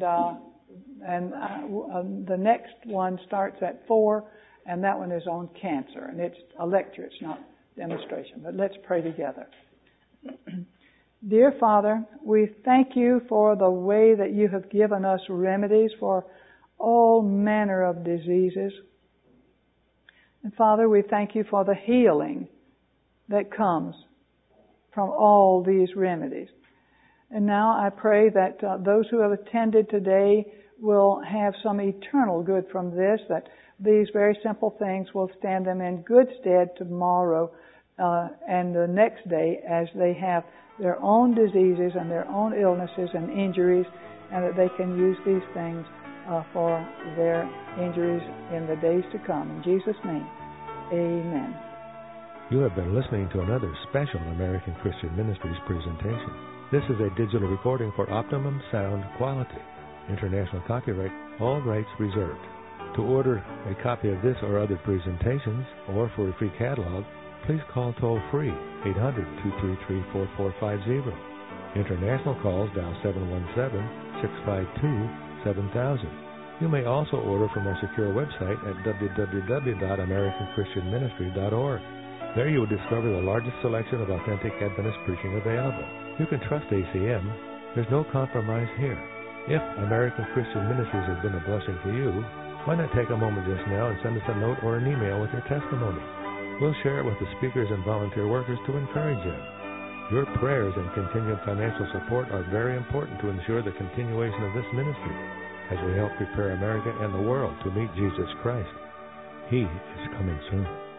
the next one starts at 4, and that one is on cancer. And it's a lecture, it's not demonstration. But let's pray together. Dear Father, we thank you for the way that you have given us remedies for all manner of diseases. And Father, we thank you for the healing that comes from all these remedies. And now I pray that those who have attended today will have some eternal good from this, that these very simple things will stand them in good stead tomorrow and the next day as they have their own diseases and their own illnesses and injuries, and that they can use these things for their injuries in the days to come. In Jesus' name, amen. You have been listening to another special American Christian Ministries presentation. This is a digital recording for optimum sound quality. International copyright, all rights reserved. To order a copy of this or other presentations, or for a free catalog, please call toll-free 800-233-4450. International calls dial 717-652-7000. You may also order from our secure website at www.americanchristianministry.org. There you will discover the largest selection of authentic Adventist preaching available. You can trust ACM. There's no compromise here. If American Christian Ministries has been a blessing to you, why not take a moment just now and send us a note or an email with your testimony? We'll share it with the speakers and volunteer workers to encourage them. Your prayers and continued financial support are very important to ensure the continuation of this ministry as we help prepare America and the world to meet Jesus Christ. He is coming soon.